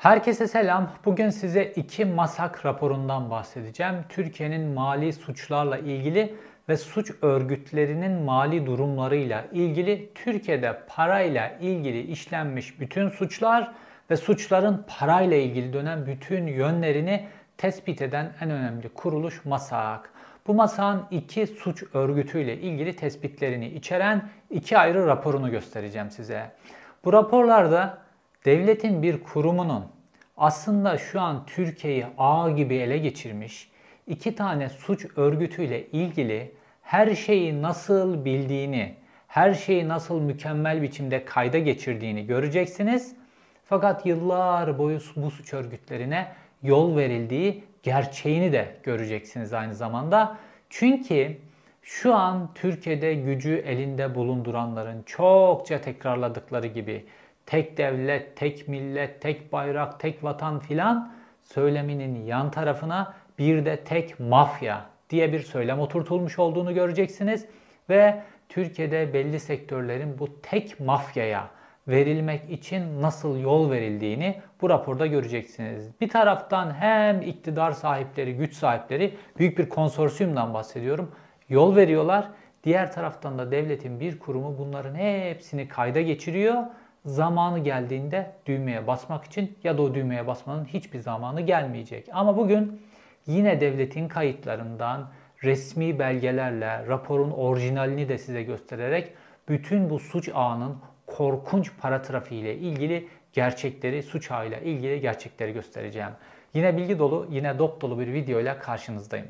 Herkese selam. Bugün size iki MASAK raporundan bahsedeceğim. Türkiye'nin mali suçlarla ilgili ve suç örgütlerinin mali durumlarıyla ilgili Türkiye'de parayla ilgili işlenmiş bütün suçlar ve suçların parayla ilgili dönen bütün yönlerini tespit eden en önemli kuruluş MASAK. Bu MASAK'ın iki suç örgütüyle ilgili tespitlerini içeren iki ayrı raporunu göstereceğim size. Bu raporlarda devletin bir kurumunun aslında şu an Türkiye'yi ağ gibi ele geçirmiş iki tane suç örgütüyle ilgili her şeyi nasıl bildiğini, her şeyi nasıl mükemmel biçimde kayda geçirdiğini göreceksiniz. Fakat yıllar boyu bu suç örgütlerine yol verildiği gerçeğini de göreceksiniz aynı zamanda. Çünkü şu an Türkiye'de gücü elinde bulunduranların çokça tekrarladıkları gibi tek devlet, tek millet, tek bayrak, tek vatan filan söyleminin yan tarafına bir de tek mafya diye bir söylem oturtulmuş olduğunu göreceksiniz. Ve Türkiye'de belli sektörlerin bu tek mafyaya verilmek için nasıl yol verildiğini bu raporda göreceksiniz. Bir taraftan hem iktidar sahipleri, güç sahipleri, büyük bir konsorsiyumdan bahsediyorum, yol veriyorlar. Diğer taraftan da devletin bir kurumu bunların hepsini kayda geçiriyor. Zamanı geldiğinde düğmeye basmak için ya da o düğmeye basmanın hiçbir zamanı gelmeyecek. Ama bugün yine devletin kayıtlarından resmi belgelerle raporun orijinalini de size göstererek bütün bu suç ağının korkunç para trafiği ile ilgili gerçekleri, suç ağıyla ilgili gerçekleri göstereceğim. Yine bilgi dolu, yine dop dolu bir video ile karşınızdayım.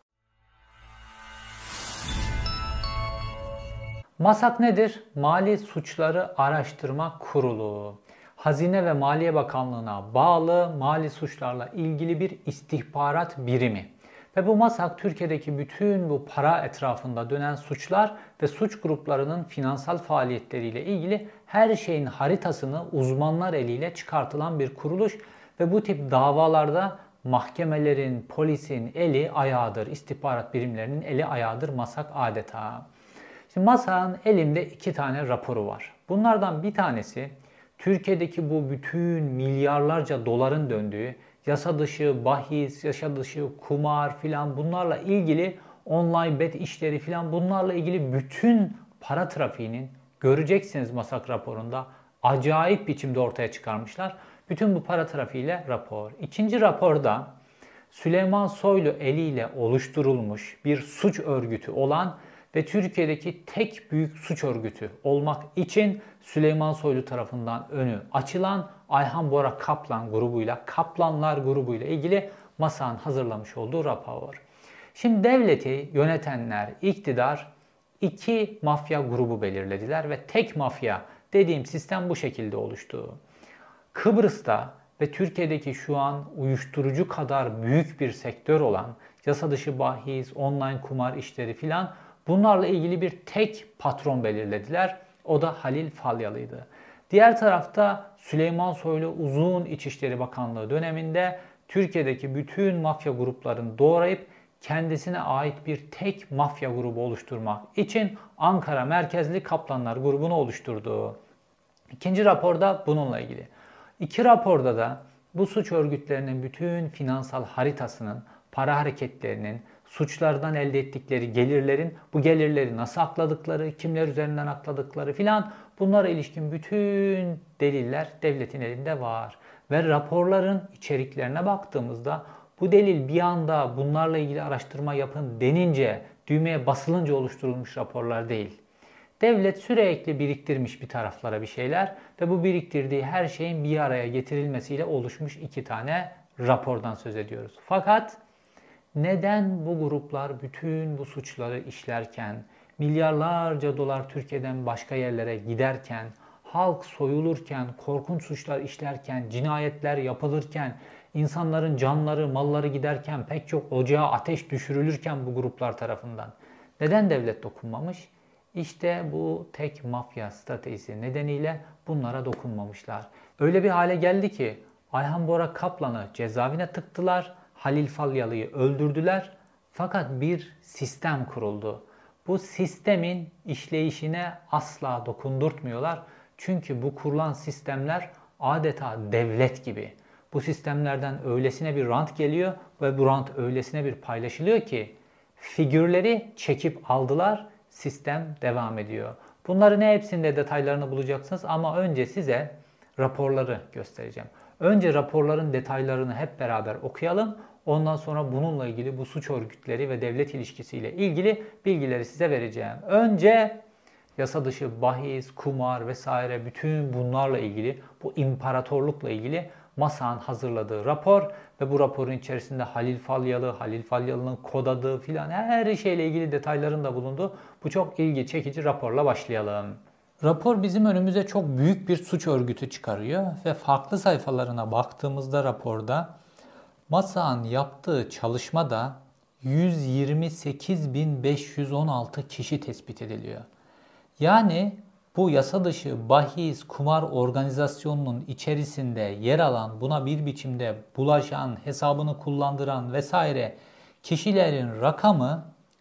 MASAK nedir? Mali Suçları Araştırma Kurulu. Hazine ve Maliye Bakanlığı'na bağlı mali suçlarla ilgili bir istihbarat birimi. Ve bu MASAK Türkiye'deki bütün bu para etrafında dönen suçlar ve suç gruplarının finansal faaliyetleriyle ilgili her şeyin haritasını uzmanlar eliyle çıkartılan bir kuruluş ve bu tip davalarda mahkemelerin, polisin eli ayağıdır, istihbarat birimlerinin eli ayağıdır MASAK adeta. Şimdi MASAK'ın elimde iki tane raporu var. Bunlardan bir tanesi Türkiye'deki bu bütün milyarlarca doların döndüğü yasa dışı bahis, yasa dışı kumar filan bunlarla ilgili online bet işleri filan bunlarla ilgili bütün para trafiğinin göreceksiniz MASAK raporunda acayip biçimde ortaya çıkarmışlar. Bütün bu para trafiğiyle rapor. İkinci raporda Süleyman Soylu eliyle oluşturulmuş bir suç örgütü olan ve Türkiye'deki tek büyük suç örgütü olmak için Süleyman Soylu tarafından önü açılan Ayhan Bora Kaplan grubuyla, Kaplanlar grubuyla ilgili MASAK'ın hazırlamış olduğu rapor. Şimdi devleti yönetenler, iktidar iki mafya grubu belirlediler ve tek mafya dediğim sistem bu şekilde oluştu. Kıbrıs'ta ve Türkiye'deki şu an uyuşturucu kadar büyük bir sektör olan yasa dışı bahis, online kumar işleri filan bunlarla ilgili bir tek patron belirlediler. O da Halil Falyalı'ydı. Diğer tarafta Süleyman Soylu uzun İçişleri Bakanlığı döneminde Türkiye'deki bütün mafya gruplarını doğrayıp kendisine ait bir tek mafya grubu oluşturmak için Ankara merkezli Kaplanlar grubunu oluşturdu. İkinci raporda bununla ilgili. İki raporda da bu suç örgütlerinin bütün finansal haritasının, para hareketlerinin, suçlardan elde ettikleri gelirlerin, bu gelirleri nasıl akladıkları, kimler üzerinden akladıkları filan bunlara ilişkin bütün deliller devletin elinde var. Ve raporların içeriklerine baktığımızda bu delil bir anda bunlarla ilgili araştırma yapın denince, düğmeye basılınca oluşturulmuş raporlar değil. Devlet sürekli biriktirmiş bir taraflara bir şeyler ve bu biriktirdiği her şeyin bir araya getirilmesiyle oluşmuş iki tane rapordan söz ediyoruz. Fakat neden bu gruplar bütün bu suçları işlerken, milyarlarca dolar Türkiye'den başka yerlere giderken, halk soyulurken, korkunç suçlar işlerken, cinayetler yapılırken, insanların canları, malları giderken, pek çok ocağa ateş düşürülürken bu gruplar tarafından neden devlet dokunmamış? İşte bu tek mafya stratejisi nedeniyle bunlara dokunmamışlar. Öyle bir hale geldi ki Ayhan Bora Kaplan'ı cezaevine tıktılar, Halil Falyalı'yı öldürdüler. Fakat bir sistem kuruldu. Bu sistemin işleyişine asla dokundurtmuyorlar. Çünkü bu kurulan sistemler adeta devlet gibi. Bu sistemlerden öylesine bir rant geliyor ve bu rant öylesine bir paylaşılıyor ki figürleri çekip aldılar, sistem devam ediyor. Bunların hepsinde detaylarını bulacaksınız ama önce size raporları göstereceğim. Önce raporların detaylarını hep beraber okuyalım. Ondan sonra bununla ilgili bu suç örgütleri ve devlet ilişkisiyle ilgili bilgileri size vereceğim. Önce yasa dışı bahis, kumar vesaire bütün bunlarla ilgili, bu imparatorlukla ilgili MASAK'ın hazırladığı rapor ve bu raporun içerisinde Halil Falyalı, Halil Falyalı'nın kod adı filan her şeyle ilgili detayların da bulunduğu bu çok ilgi çekici raporla başlayalım. Rapor bizim önümüze çok büyük bir suç örgütü çıkarıyor ve farklı sayfalarına baktığımızda raporda MASAK'ın yaptığı çalışmada 128.516 kişi tespit ediliyor. Yani bu yasa dışı bahis kumar organizasyonunun içerisinde yer alan, buna bir biçimde bulaşan, hesabını kullandıran vesaire kişilerin rakamı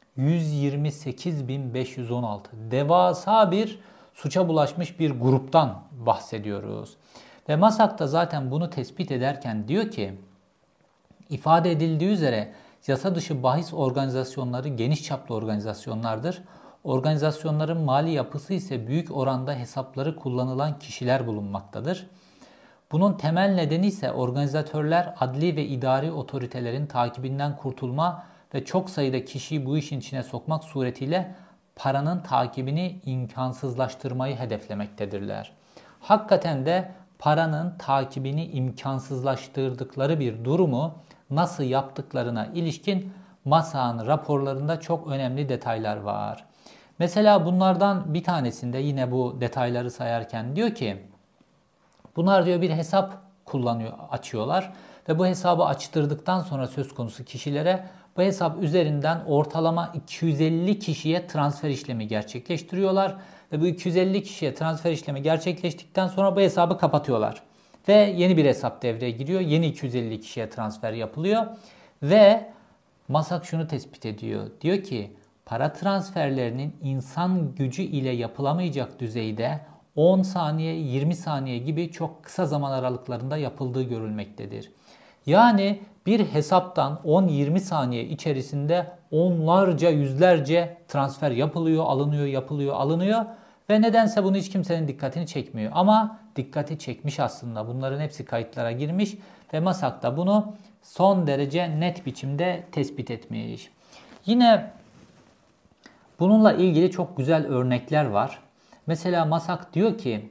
128.516. Devasa bir suça bulaşmış bir gruptan bahsediyoruz. Ve MASAK da zaten bunu tespit ederken diyor ki, ifade edildiği üzere yasa dışı bahis organizasyonları geniş çaplı organizasyonlardır. Organizasyonların mali yapısı ise büyük oranda hesapları kullanılan kişiler bulunmaktadır. Bunun temel nedeni ise organizatörler adli ve idari otoritelerin takibinden kurtulma ve çok sayıda kişiyi bu işin içine sokmak suretiyle paranın takibini imkansızlaştırmayı hedeflemektedirler. Hakikaten de paranın takibini imkansızlaştırdıkları bir durumu nasıl yaptıklarına ilişkin MASAK'ın raporlarında çok önemli detaylar var. Mesela bunlardan bir tanesinde yine bu detayları sayarken diyor ki, bunlar diyor bir hesap açıyorlar ve bu hesabı açtırdıktan sonra söz konusu kişilere bu hesap üzerinden ortalama 250 kişiye transfer işlemi gerçekleştiriyorlar ve bu 250 kişiye transfer işlemi gerçekleştikten sonra bu hesabı kapatıyorlar. Ve yeni bir hesap devreye giriyor. Yeni 250 kişiye transfer yapılıyor ve MASAK şunu tespit ediyor. Diyor ki para transferlerinin insan gücü ile yapılamayacak düzeyde 10 saniye, 20 saniye gibi çok kısa zaman aralıklarında yapıldığı görülmektedir. Yani bir hesaptan 10-20 saniye içerisinde onlarca, yüzlerce transfer yapılıyor, alınıyor, yapılıyor, alınıyor ve nedense bunu hiç kimsenin dikkatini çekmiyor. Ama dikkati çekmiş aslında. Bunların hepsi kayıtlara girmiş ve MASAK da bunu son derece net biçimde tespit etmiş. Yine bununla ilgili çok güzel örnekler var. Mesela MASAK diyor ki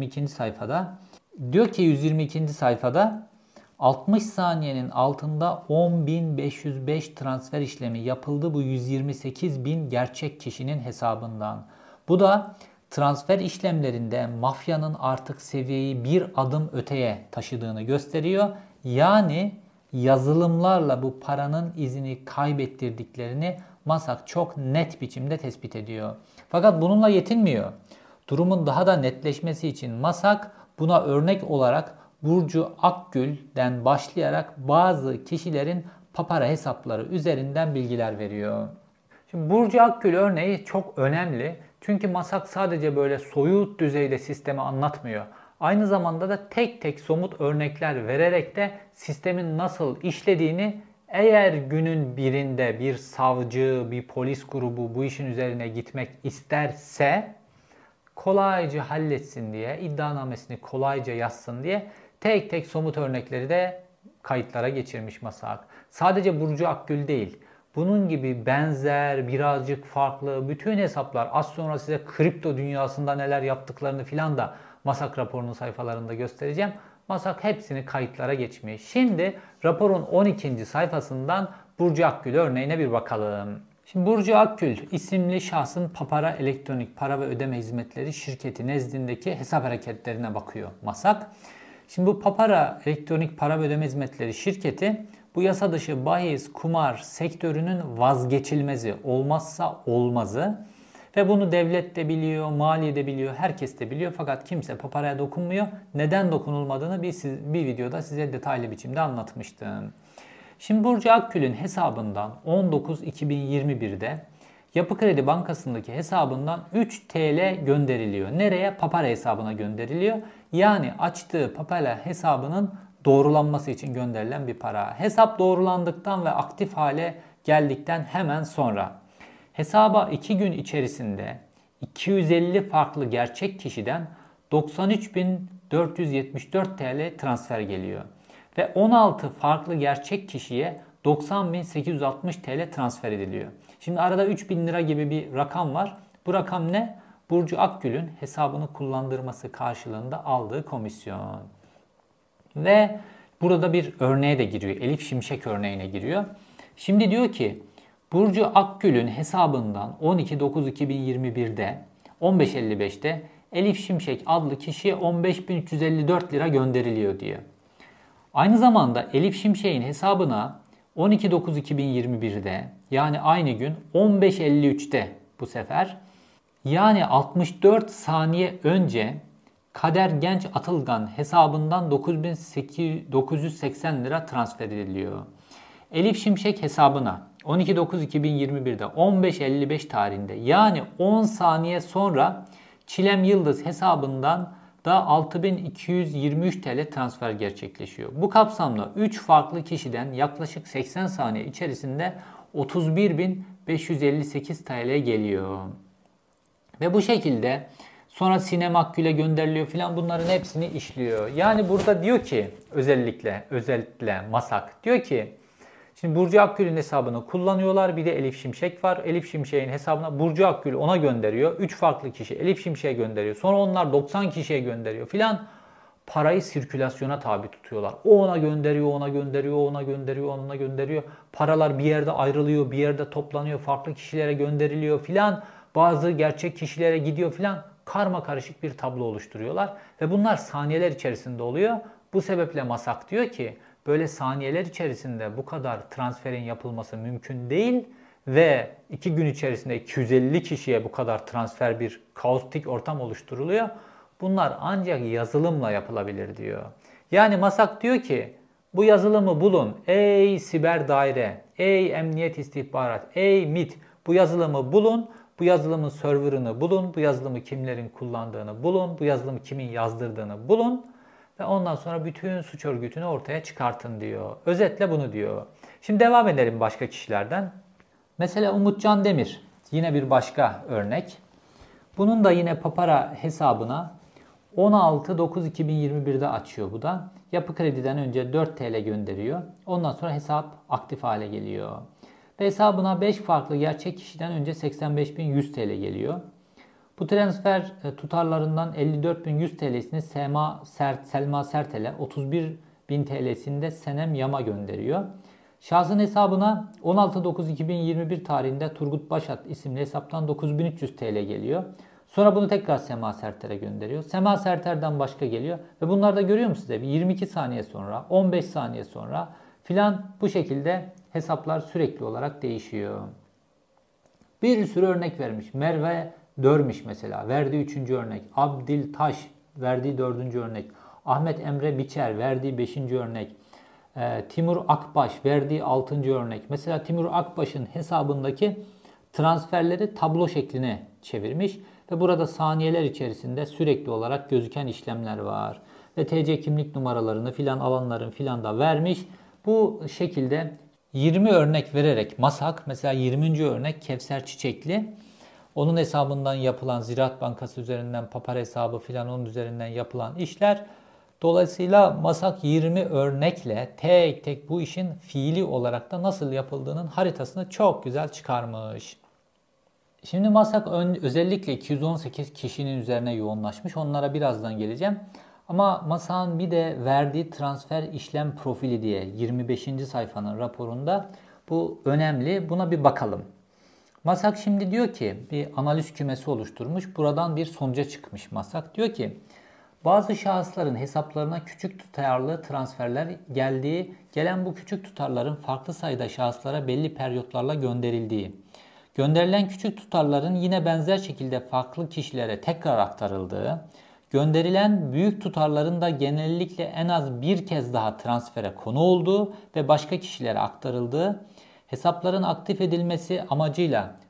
122. sayfada 60 saniyenin altında 10.505 transfer işlemi yapıldı bu 128.000 gerçek kişinin hesabından. Bu da transfer işlemlerinde mafyanın artık seviyeyi bir adım öteye taşıdığını gösteriyor. Yani yazılımlarla bu paranın izini kaybettirdiklerini MASAK çok net biçimde tespit ediyor. Fakat bununla yetinmiyor. Durumun daha da netleşmesi için MASAK buna örnek olarak Burcu Akgül'den başlayarak bazı kişilerin papara hesapları üzerinden bilgiler veriyor. Şimdi Burcu Akgül örneği çok önemli. Çünkü MASAK sadece böyle soyut düzeyde sistemi anlatmıyor. Aynı zamanda da tek tek somut örnekler vererek de sistemin nasıl işlediğini, eğer günün birinde bir savcı, bir polis grubu bu işin üzerine gitmek isterse kolayca halletsin diye, iddianamesini kolayca yazsın diye tek tek somut örnekleri de kayıtlara geçirmiş MASAK. Sadece Burcu Akgül değil, bunun gibi benzer, birazcık farklı bütün hesaplar, az sonra size kripto dünyasında neler yaptıklarını filan da MASAK raporunun sayfalarında göstereceğim. MASAK hepsini kayıtlara geçmiş. Şimdi raporun 12. sayfasından Burcu Akgül örneğine bir bakalım. Şimdi Burcu Akgül isimli şahsın Papara Elektronik Para ve Ödeme Hizmetleri şirketi nezdindeki hesap hareketlerine bakıyor MASAK. Şimdi bu Papara Elektronik Para ve Ödeme Hizmetleri şirketi bu yasa dışı bahis, kumar sektörünün vazgeçilmezi, olmazsa olmazı. Ve bunu devlet de biliyor, maliye de biliyor, herkes de biliyor. Fakat kimse paparaya dokunmuyor. Neden dokunulmadığını bir videoda size detaylı biçimde anlatmıştım. Şimdi Burcu Akgül'ün hesabından 19.2021'de Yapı Kredi Bankası'ndaki hesabından 3 TL gönderiliyor. Nereye? Papara hesabına gönderiliyor. Yani açtığı Papara hesabının doğrulanması için gönderilen bir para. Hesap doğrulandıktan ve aktif hale geldikten hemen sonra hesaba 2 gün içerisinde 250 farklı gerçek kişiden 93.474 TL transfer geliyor. Ve 16 farklı gerçek kişiye 90.860 TL transfer ediliyor. Şimdi arada 3.000 lira gibi bir rakam var. Bu rakam ne? Burcu Akgül'ün hesabını kullandırması karşılığında aldığı komisyon. Ve burada bir örneğe de giriyor. Elif Şimşek örneğine giriyor. Şimdi diyor ki Burcu Akgül'ün hesabından 12.9.2021'de 15.55'te Elif Şimşek adlı kişiye 15.354 lira gönderiliyor diyor. Aynı zamanda Elif Şimşek'in hesabına 12.9.2021'de yani aynı gün 15.53'te bu sefer yani 64 saniye önce Kader Genç Atılgan hesabından 9.980 lira transfer ediliyor. Elif Şimşek hesabına 12.9.2021'de 15.55 tarihinde yani 10 saniye sonra Çilem Yıldız hesabından da 6.223 TL transfer gerçekleşiyor. Bu kapsamda 3 farklı kişiden yaklaşık 80 saniye içerisinde 31.558 TL geliyor. Ve bu şekilde sonra Sinem Akgül'e gönderiliyor filan, bunların hepsini işliyor. Yani burada diyor ki özellikle MASAK diyor ki şimdi Burcu Akgül'ün hesabını kullanıyorlar. Bir de Elif Şimşek var. Elif Şimşek'in hesabına Burcu Akgül ona gönderiyor. 3 farklı kişi Elif Şimşek'e gönderiyor. Sonra onlar 90 kişiye gönderiyor filan. Parayı sirkülasyona tabi tutuyorlar. O ona gönderiyor, ona gönderiyor, ona gönderiyor, ona gönderiyor. Paralar bir yerde ayrılıyor, bir yerde toplanıyor, farklı kişilere gönderiliyor filan. Bazı gerçek kişilere gidiyor filan. Karma karışık bir tablo oluşturuyorlar. Ve bunlar saniyeler içerisinde oluyor. Bu sebeple MASAK diyor ki böyle saniyeler içerisinde bu kadar transferin yapılması mümkün değil ve 2 gün içerisinde 250 kişiye bu kadar transfer, bir kaotik ortam oluşturuluyor. Bunlar ancak yazılımla yapılabilir diyor. Yani MASAK diyor ki bu yazılımı bulun ey siber daire, ey emniyet istihbarat, ey MİT, bu yazılımı bulun, bu yazılımın serverını bulun, bu yazılımı kimlerin kullandığını bulun, bu yazılımı kimin yazdırdığını bulun. Ve ondan sonra bütün suç örgütünü ortaya çıkartın diyor. Özetle bunu diyor. Şimdi devam edelim başka kişilerden. Mesela Umutcan Demir. Yine bir başka örnek. Bunun da yine Papara hesabına 16.9.2021'de açıyor bu da. Yapı Kredi'den önce 4 TL gönderiyor. Ondan sonra hesap aktif hale geliyor. Ve hesabına 5 farklı gerçek kişiden önce 85.100 TL geliyor. Bu transfer tutarlarından 54.100 TL'sini Selma Sertel'e, 31.000 TL'sini de Senem Yam'a gönderiyor. Şahsın hesabına 16.9.2021 tarihinde Turgut Başat isimli hesaptan 9.300 TL geliyor. Sonra bunu tekrar Sema Serter'e gönderiyor. Sema Serter'den başka geliyor. Ve bunlar da görüyor musunuz? 22 saniye sonra, 15 saniye sonra filan bu şekilde hesaplar sürekli olarak değişiyor. Bir sürü örnek vermiş. Merve Dörmiş mesela verdiği 3. örnek. Abdil Taş verdiği 4. örnek. Ahmet Emre Biçer verdiği 5. örnek. Timur Akbaş verdiği 6. örnek. Mesela Timur Akbaş'ın hesabındaki transferleri tablo şekline çevirmiş ve burada saniyeler içerisinde sürekli olarak gözüken işlemler var. Ve TC kimlik numaralarını filan alanların filan da vermiş. Bu şekilde 20 örnek vererek MASAK, mesela 20. örnek Kevser Çiçekli. Onun hesabından yapılan, Ziraat Bankası üzerinden Papara hesabı filan onun üzerinden yapılan işler. Dolayısıyla MASAK 20 örnekle tek tek bu işin fiili olarak da nasıl yapıldığının haritasını çok güzel çıkarmış. Şimdi MASAK özellikle 218 kişinin üzerine yoğunlaşmış. Onlara birazdan geleceğim. Ama MASAK'ın bir de verdiği transfer işlem profili diye 25. sayfanın raporunda bu önemli. Buna bir bakalım. MASAK şimdi diyor ki bir analiz kümesi oluşturmuş. Buradan bir sonuca çıkmış MASAK. Diyor ki bazı şahısların hesaplarına küçük tutarlı transferler gelen bu küçük tutarların farklı sayıda şahıslara belli periyotlarla gönderildiği, gönderilen küçük tutarların yine benzer şekilde farklı kişilere tekrar aktarıldığı, gönderilen büyük tutarların da genellikle en az bir kez daha transfere konu olduğu ve başka kişilere aktarıldığı, hesapların aktif edilmesi amacıyla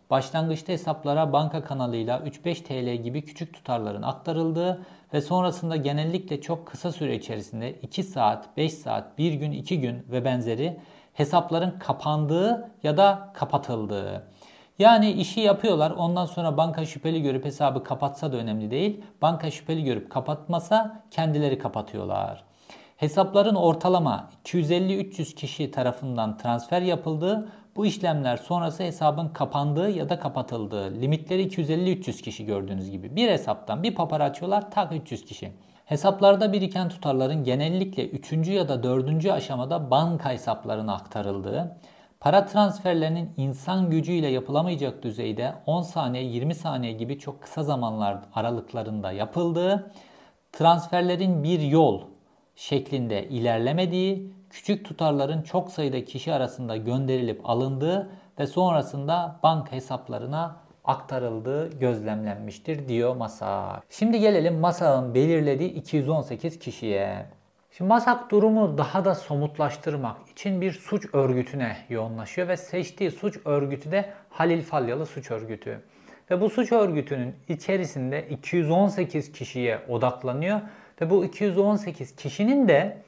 Başlangıçta hesaplara banka kanalıyla 3-5 TL gibi küçük tutarların aktarıldığı ve sonrasında genellikle çok kısa süre içerisinde 2 saat, 5 saat, 1 gün, 2 gün ve benzeri hesapların kapandığı ya da kapatıldığı. Yani işi yapıyorlar, ondan sonra banka şüpheli görüp hesabı kapatsa da önemli değil. Banka şüpheli görüp kapatmasa kendileri kapatıyorlar. Hesapların ortalama 250-300 kişi tarafından transfer yapıldığı, bu işlemler sonrası hesabın kapandığı ya da kapatıldığı. Limitleri 250-300 kişi gördüğünüz gibi. Bir hesaptan bir papara açıyorlar, tak 300 kişi. Hesaplarda biriken tutarların genellikle 3. ya da 4. aşamada banka hesaplarına aktarıldığı, para transferlerinin insan gücüyle yapılamayacak düzeyde 10 saniye 20 saniye gibi çok kısa zamanlar aralıklarında yapıldığı, transferlerin bir yol şeklinde ilerlemediği, küçük tutarların çok sayıda kişi arasında gönderilip alındığı ve sonrasında banka hesaplarına aktarıldığı gözlemlenmiştir diyor MASAK. Şimdi gelelim MASAK'ın belirlediği 218 kişiye. Şimdi MASAK durumu daha da somutlaştırmak için bir suç örgütüne yoğunlaşıyor ve seçtiği suç örgütü de Halil Falyalı Suç Örgütü. Ve bu suç örgütünün içerisinde 218 kişiye odaklanıyor ve bu 218 kişinin de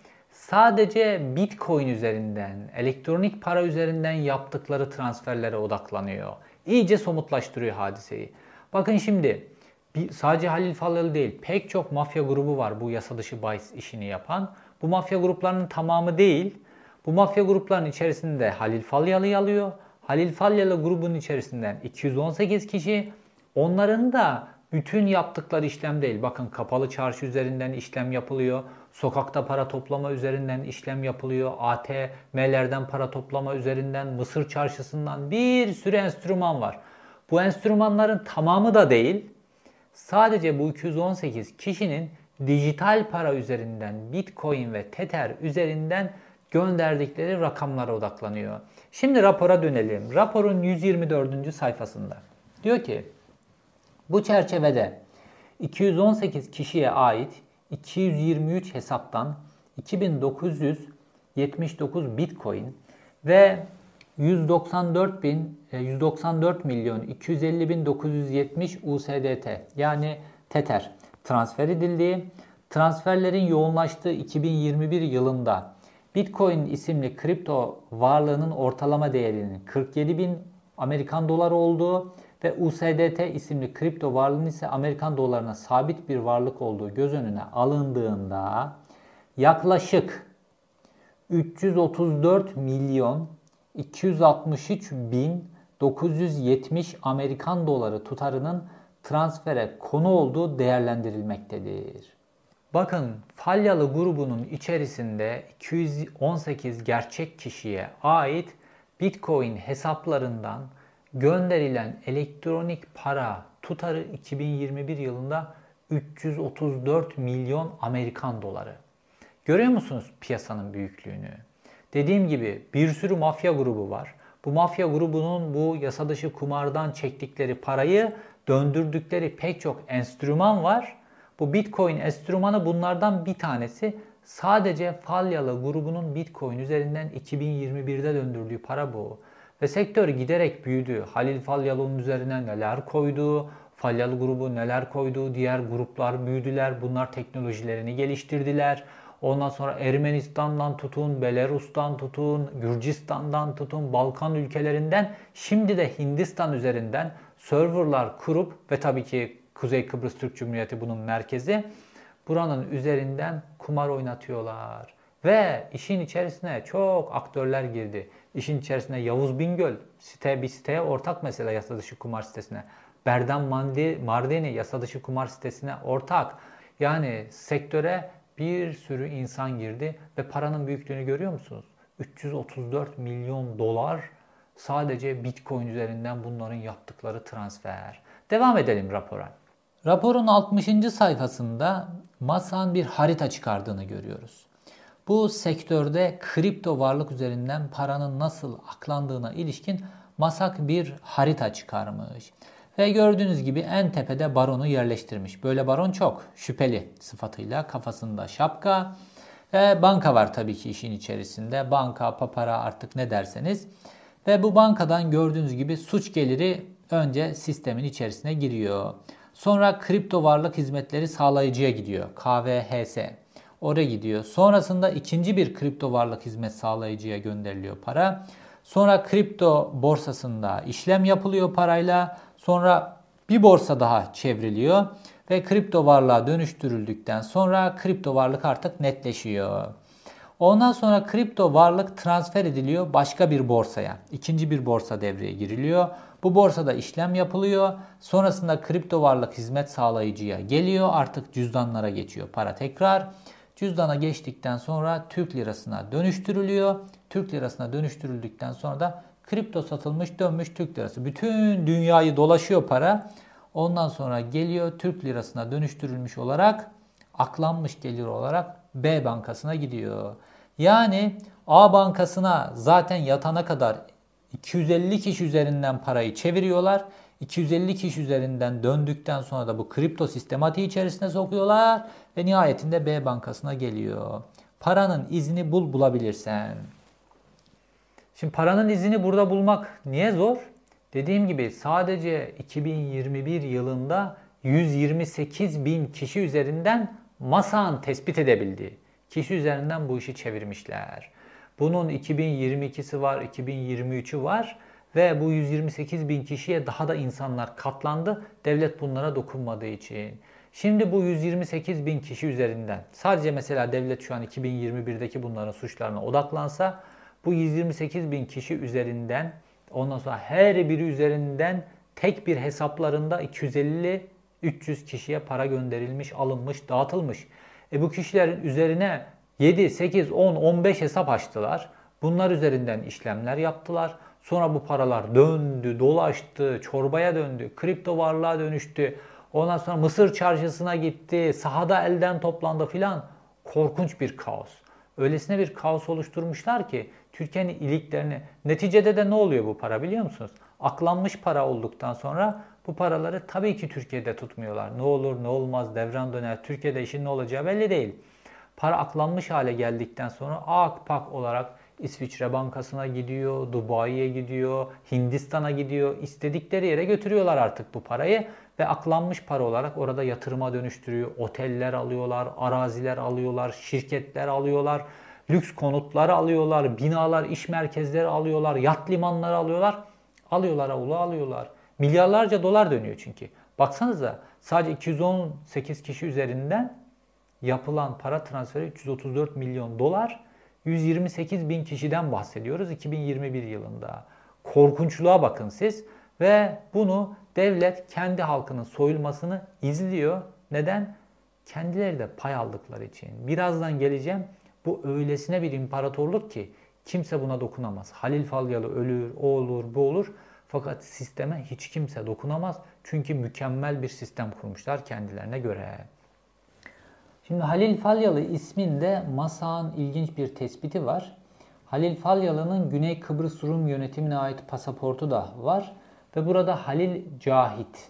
sadece Bitcoin üzerinden, elektronik para üzerinden yaptıkları transferlere odaklanıyor. İyice somutlaştırıyor hadiseyi. Bakın şimdi sadece Halil Falyalı değil, pek çok mafya grubu var bu yasa dışı bahis işini yapan. Bu mafya gruplarının tamamı değil. Bu mafya gruplarının içerisinde Halil Falyalı'yı alıyor. Halil Falyalı grubunun içerisinden 218 kişi. Onların da bütün yaptıkları işlem değil. Bakın kapalı çarşı üzerinden işlem yapılıyor. Sokakta para toplama üzerinden işlem yapılıyor. ATM'lerden para toplama üzerinden, Mısır çarşısından bir sürü enstrüman var. Bu enstrümanların tamamı da değil. Sadece bu 218 kişinin dijital para üzerinden, Bitcoin ve Tether üzerinden gönderdikleri rakamlara odaklanıyor. Şimdi rapora dönelim. Raporun 124. sayfasında diyor ki, bu çerçevede 218 kişiye ait 223 hesaptan 2979 Bitcoin ve 194 milyon 250 bin 970 USDT yani Tether transfer edildiği, transferlerin yoğunlaştığı 2021 yılında Bitcoin isimli kripto varlığının ortalama değerinin 47 bin Amerikan doları olduğu ve USDT isimli kripto varlığının ise Amerikan dolarına sabit bir varlık olduğu göz önüne alındığında yaklaşık 334 milyon 263 bin 970 Amerikan doları tutarının transfere konu olduğu değerlendirilmektedir. Bakın, Falyalı grubunun içerisinde 218 gerçek kişiye ait Bitcoin hesaplarından gönderilen elektronik para tutarı 2021 yılında 334 milyon Amerikan doları. Görüyor musunuz piyasanın büyüklüğünü? Dediğim gibi bir sürü mafya grubu var. Bu mafya grubunun bu yasa dışı kumardan çektikleri parayı döndürdükleri pek çok enstrüman var. Bu Bitcoin enstrümanı bunlardan bir tanesi. Sadece Falyalı grubunun Bitcoin üzerinden 2021'de döndürdüğü para bu. Ve sektör giderek büyüdü. Halil Falyalı'nın üzerine neler koydu, Falyalı grubu neler koydu, diğer gruplar büyüdüler. Bunlar teknolojilerini geliştirdiler. Ondan sonra Ermenistan'dan tutun, Belarus'tan tutun, Gürcistan'dan tutun, Balkan ülkelerinden, şimdi de Hindistan üzerinden serverlar kurup ve tabii ki Kuzey Kıbrıs Türk Cumhuriyeti bunun merkezi, buranın üzerinden kumar oynatıyorlar. Ve işin içerisine çok aktörler girdi. İşin içerisine Yavuz Bingöl bir siteye ortak, mesela yasa dışı kumar sitesine. Berdan Mardini yasa dışı kumar sitesine ortak. Yani sektöre bir sürü insan girdi ve paranın büyüklüğünü görüyor musunuz? 334 milyon dolar sadece Bitcoin üzerinden bunların yaptıkları transfer. Devam edelim rapora. Raporun 60. sayfasında MASAK'ın bir harita çıkardığını görüyoruz. Bu sektörde kripto varlık üzerinden paranın nasıl aklandığına ilişkin MASAK bir harita çıkarmış. Ve gördüğünüz gibi en tepede baronu yerleştirmiş. Böyle baron çok şüpheli sıfatıyla, kafasında şapka ve banka var tabii ki işin içerisinde. Banka, papara, artık ne derseniz. Ve bu bankadan gördüğünüz gibi suç geliri önce sistemin içerisine giriyor. Sonra kripto varlık hizmetleri sağlayıcıya gidiyor. KVHS. Oraya gidiyor. Sonrasında ikinci bir kripto varlık hizmet sağlayıcıya gönderiliyor para. Sonra kripto borsasında işlem yapılıyor parayla. Sonra bir borsa daha çevriliyor ve kripto varlığa dönüştürüldükten sonra kripto varlık artık netleşiyor. Ondan sonra kripto varlık transfer ediliyor başka bir borsaya. İkinci bir borsa devreye giriliyor. Bu borsada işlem yapılıyor. Sonrasında kripto varlık hizmet sağlayıcıya geliyor. Artık cüzdanlara geçiyor para tekrar. Cüzdana geçtikten sonra Türk lirasına dönüştürülüyor. Türk lirasına dönüştürüldükten sonra da kripto satılmış dönmüş Türk lirası. Bütün dünyayı dolaşıyor para. Ondan sonra geliyor Türk lirasına dönüştürülmüş olarak aklanmış gelir olarak B bankasına gidiyor. Yani A bankasına zaten yatana kadar 250 kişi üzerinden parayı çeviriyorlar. 250 kişi üzerinden döndükten sonra da bu kripto sistematiği içerisine sokuyorlar ve nihayetinde B bankasına geliyor. Paranın izini bulabilirsen. Şimdi paranın izini burada bulmak niye zor? Dediğim gibi sadece 2021 yılında 128 bin kişi üzerinden MASA'nın tespit edebildiği kişi üzerinden bu işi çevirmişler. Bunun 2022'si var, 2023'ü var ve bu 128 bin kişiye daha da insanlar katlandı. Devlet bunlara dokunmadığı için. Şimdi bu 128 bin kişi üzerinden sadece mesela devlet şu an 2021'deki bunların suçlarına odaklansa bu 128 bin kişi üzerinden ondan sonra her biri üzerinden tek bir hesaplarında 250-300 kişiye para gönderilmiş, alınmış, dağıtılmış. Bu kişilerin üzerine 7, 8, 10, 15 hesap açtılar. Bunlar üzerinden işlemler yaptılar. Sonra bu paralar döndü, dolaştı, çorbaya döndü, kripto varlığa dönüştü. Ondan sonra Mısır çarşısına gitti, sahada elden toplandı filan. Korkunç bir kaos. Öylesine bir kaos oluşturmuşlar ki Türkiye'nin iliklerini. Neticede de ne oluyor bu para biliyor musunuz? Aklanmış para olduktan sonra bu paraları tabii ki Türkiye'de tutmuyorlar. Ne olur ne olmaz devran döner. Türkiye'de işin ne olacağı belli değil. Para aklanmış hale geldikten sonra akpak olarak İsviçre Bankası'na gidiyor, Dubai'ye gidiyor, Hindistan'a gidiyor. İstedikleri yere götürüyorlar artık bu parayı ve aklanmış para olarak orada yatırıma dönüştürüyor. Oteller alıyorlar, araziler alıyorlar, şirketler alıyorlar, lüks konutlar alıyorlar, binalar, iş merkezleri alıyorlar, yat limanları alıyorlar. Alıyorlar, alıyorlar. Milyarlarca dolar dönüyor çünkü. Baksanıza sadece 218 kişi üzerinden yapılan para transferi 334 milyon dolar. 128 bin kişiden bahsediyoruz 2021 yılında. Korkunçluğa bakın siz ve bunu devlet kendi halkının soyulmasını izliyor. Neden? Kendileri de pay aldıkları için. Birazdan geleceğim. Bu öylesine bir imparatorluk ki kimse buna dokunamaz. Halil Falyalı ölür, o olur, bu olur. Fakat sisteme hiç kimse dokunamaz. Çünkü mükemmel bir sistem kurmuşlar kendilerine göre. Şimdi Halil Falyalı isminde MASA'nın ilginç bir tespiti var. Halil Falyalı'nın Güney Kıbrıs Rum yönetimine ait pasaportu da var. Ve burada Halil Cahit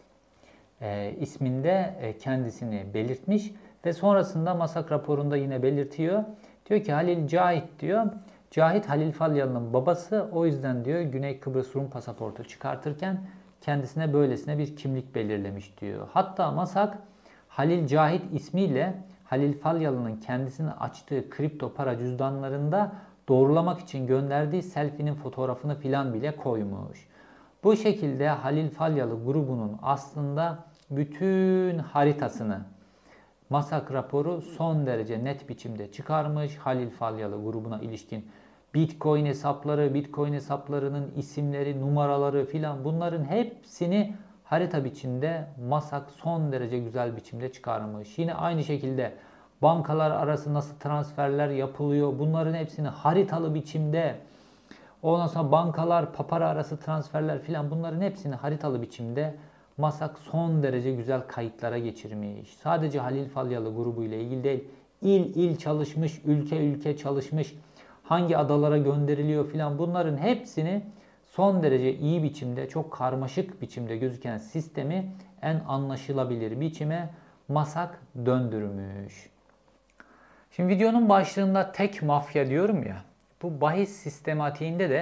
isminde kendisini belirtmiş. Ve sonrasında MASAK raporunda yine belirtiyor. Diyor ki Halil Cahit diyor. Cahit Halil Falyalı'nın babası, o yüzden diyor Güney Kıbrıs Rum pasaportu çıkartırken kendisine böylesine bir kimlik belirlemiş diyor. Hatta MASAK Halil Cahit ismiyle Halil Falyalı'nın kendisini açtığı kripto para cüzdanlarında doğrulamak için gönderdiği selfie'nin fotoğrafını filan bile koymuş. Bu şekilde Halil Falyalı grubunun aslında bütün haritasını MASAK raporu son derece net biçimde çıkarmış. Halil Falyalı grubuna ilişkin Bitcoin hesapları, Bitcoin hesaplarının isimleri, numaraları filan bunların hepsini harita biçimde MASAK son derece güzel biçimde çıkarmış. Yine aynı şekilde bankalar arası nasıl transferler yapılıyor bunların hepsini haritalı biçimde, ondan sonra bankalar, papara arası transferler filan bunların hepsini haritalı biçimde MASAK son derece güzel kayıtlara geçirmiş. Sadece Halil Falyalı grubu ile ilgili değil, il il çalışmış, ülke ülke çalışmış, hangi adalara gönderiliyor filan bunların hepsini son derece iyi biçimde, çok karmaşık biçimde gözüken sistemi en anlaşılabilir biçime MASAK döndürmüş. Şimdi videonun başlığında tek mafya diyorum ya, bu bahis sistematiğinde de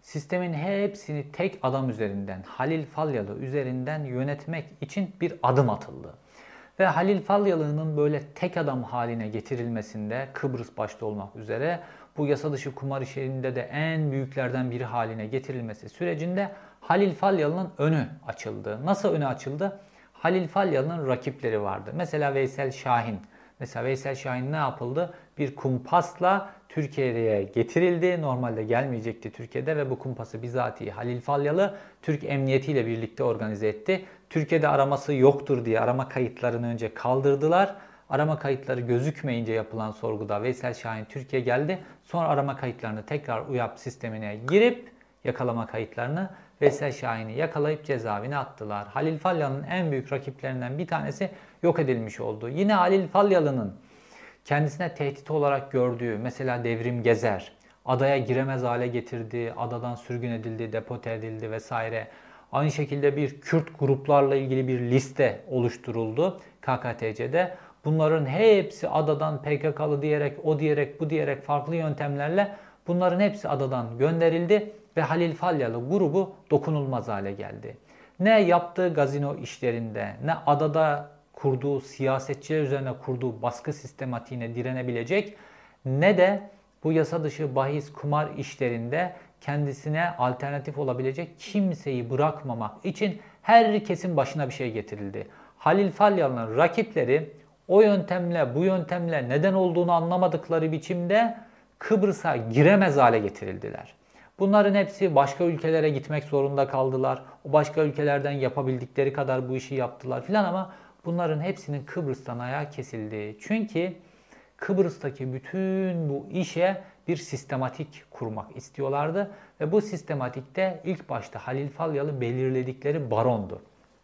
sistemin hepsini tek adam üzerinden, Halil Falyalı üzerinden yönetmek için bir adım atıldı. Ve Halil Falyalı'nın böyle tek adam haline getirilmesinde, Kıbrıs başta olmak üzere bu yasa dışı kumar işlerinde de en büyüklerden biri haline getirilmesi sürecinde Halil Falyalı'nın önü açıldı. Nasıl önü açıldı? Halil Falyalı'nın rakipleri vardı. Mesela Veysel Şahin. Mesela Veysel Şahin ne yapıldı? Bir kumpasla Türkiye'ye getirildi. Normalde gelmeyecekti Türkiye'de ve bu kumpası bizatihi Halil Falyalı Türk Emniyeti ile birlikte organize etti. Türkiye'de araması yoktur diye arama kayıtlarını önce kaldırdılar. Arama kayıtları gözükmeyince yapılan sorguda Veysel Şahin Türkiye geldi. Sonra arama kayıtlarını tekrar UYAP sistemine girip yakalama kayıtlarını Veysel Şahin'i yakalayıp cezaevine attılar. Halil Falyalı'nın en büyük rakiplerinden bir tanesi yok edilmiş oldu. Yine Halil Falyalı'nın kendisine tehdit olarak gördüğü mesela Devrim Gezer, adaya giremez hale getirdi, adadan sürgün edildi, deporte edildi vesaire. Aynı şekilde bir Kürt gruplarla ilgili bir liste oluşturuldu KKTC'de. Bunların hepsi adadan PKK'lı diyerek, o diyerek, bu diyerek farklı yöntemlerle bunların hepsi adadan gönderildi ve Halil Falyalı grubu dokunulmaz hale geldi. Ne yaptığı gazino işlerinde, ne adada kurduğu siyasetçiler üzerine kurduğu baskı sistematiğine direnebilecek, ne de bu yasa dışı bahis kumar işlerinde kendisine alternatif olabilecek kimseyi bırakmamak için herkesin başına bir şey getirildi. Halil Falyalı'nın rakipleri o yöntemle bu yöntemle neden olduğunu anlamadıkları biçimde Kıbrıs'a giremez hale getirildiler. Bunların hepsi başka ülkelere gitmek zorunda kaldılar. O başka ülkelerden yapabildikleri kadar bu işi yaptılar filan ama bunların hepsinin Kıbrıs'tan ayağı kesildi. Çünkü Kıbrıs'taki bütün bu işe bir sistematik kurmak istiyorlardı. Ve bu sistematikte ilk başta Halil Falyalı belirledikleri barondu.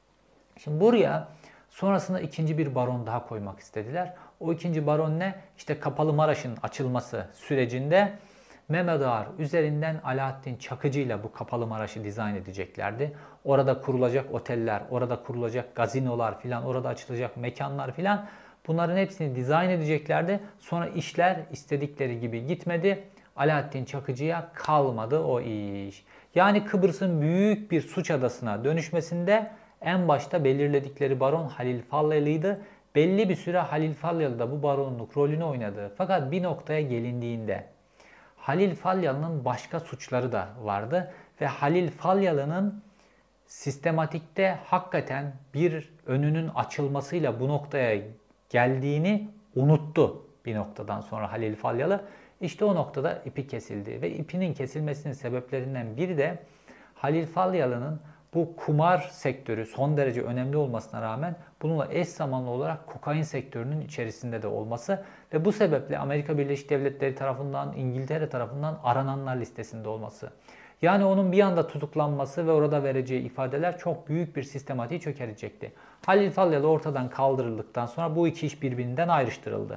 Şimdi buraya sonrasında ikinci bir baron daha koymak istediler. O ikinci baron ne? İşte Kapalı Maraş'ın açılması sürecinde Mehmet Ağar üzerinden Alaaddin Çakıcı ile bu Kapalı Maraş'ı dizayn edeceklerdi. Orada kurulacak oteller, orada kurulacak gazinolar filan, orada açılacak mekanlar filan, bunların hepsini dizayn edeceklerdi. Sonra işler istedikleri gibi gitmedi. Alaaddin Çakıcı'ya kalmadı o iş. Yani Kıbrıs'ın büyük bir suç adasına dönüşmesinde en başta belirledikleri baron Halil Falyalı'ydı. Belli bir süre Halil Falyalı da bu baronluk rolünü oynadı. Fakat bir noktaya gelindiğinde Halil Falyalı'nın başka suçları da vardı ve Halil Falyalı'nın sistematikte hakikaten bir önünün açılmasıyla bu noktaya geldiğini unuttu bir noktadan sonra Halil Falyalı. İşte o noktada ipi kesildi ve ipinin kesilmesinin sebeplerinden biri de Halil Falyalı'nın bu kumar sektörü son derece önemli olmasına rağmen bununla eş zamanlı olarak kokain sektörünün içerisinde de olması ve bu sebeple Amerika Birleşik Devletleri tarafından, İngiltere tarafından arananlar listesinde olması. Yani onun bir anda tutuklanması ve orada vereceği ifadeler çok büyük bir sistematiği çökertecekti. Halil Falyalı ortadan kaldırıldıktan sonra bu iki iş birbirinden ayrıştırıldı.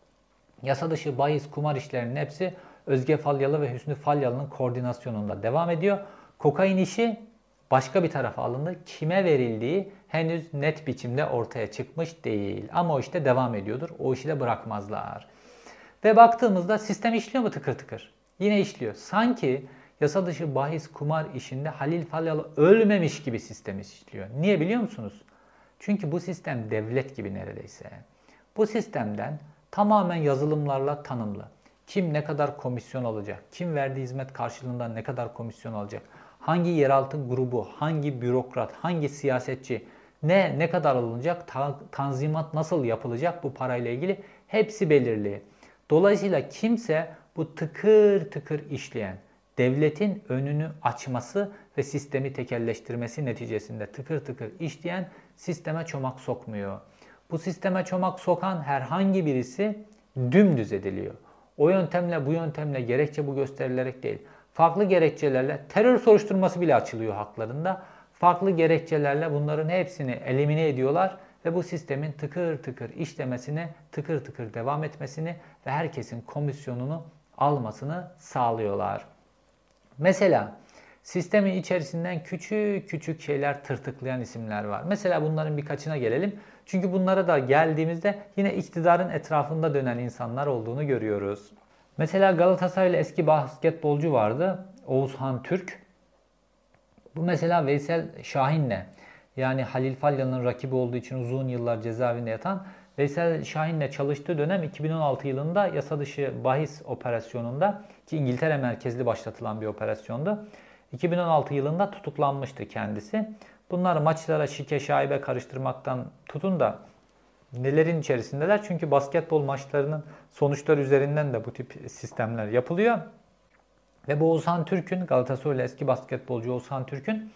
Yasa dışı bahis kumar işlerinin hepsi Özge Falyalı ve Hüsnü Falyalı'nın koordinasyonunda devam ediyor. Kokain işi başka bir tarafa alındı. Kime verildiği henüz net biçimde ortaya çıkmış değil. Ama o işte devam ediyordur. O işi de bırakmazlar. Ve baktığımızda sistem işliyor mu tıkır tıkır? Yine işliyor. Sanki yasa dışı bahis kumar işinde Halil Falyalı ölmemiş gibi sistem işliyor. Niye biliyor musunuz? Çünkü bu sistem devlet gibi neredeyse. Bu sistemden tamamen yazılımlarla tanımlı. Kim ne kadar komisyon alacak? Kim verdiği hizmet karşılığında ne kadar komisyon alacak? Hangi yeraltı grubu, hangi bürokrat, hangi siyasetçi ne kadar alınacak, tanzimat nasıl yapılacak bu parayla ilgili hepsi belirli. Dolayısıyla kimse bu tıkır tıkır işleyen, devletin önünü açması ve sistemi tekelleştirmesi neticesinde tıkır tıkır işleyen sisteme çomak sokmuyor. Bu sisteme çomak sokan herhangi birisi dümdüz ediliyor. O yöntemle bu yöntemle gerekçe bu gösterilerek değil. Farklı gerekçelerle terör soruşturması bile açılıyor haklarında. Farklı gerekçelerle bunların hepsini elimine ediyorlar ve bu sistemin tıkır tıkır işlemesini, tıkır tıkır devam etmesini ve herkesin komisyonunu almasını sağlıyorlar. Mesela sistemin içerisinden küçük küçük şeyler tırtıklayan isimler var. Mesela bunların birkaçına gelelim. Çünkü bunlara da geldiğimizde yine iktidarın etrafında dönen insanlar olduğunu görüyoruz. Mesela Galatasaraylı eski basketbolcu vardı. Oğuzhan Türk. Bu mesela Veysel Şahin'le, yani Halil Falyan'ın rakibi olduğu için uzun yıllar cezaevinde yatan Veysel Şahin'le çalıştığı dönem 2016 yılında yasa dışı bahis operasyonunda, ki İngiltere merkezli başlatılan bir operasyondu. 2016 yılında tutuklanmıştı kendisi. Bunlar maçlara şike şaibe karıştırmaktan tutun da nelerin içerisindeler? Çünkü basketbol maçlarının sonuçları üzerinden de bu tip sistemler yapılıyor. Ve bu Oğuzhan Türk'ün, Galatasaraylı eski basketbolcu Oğuzhan Türk'ün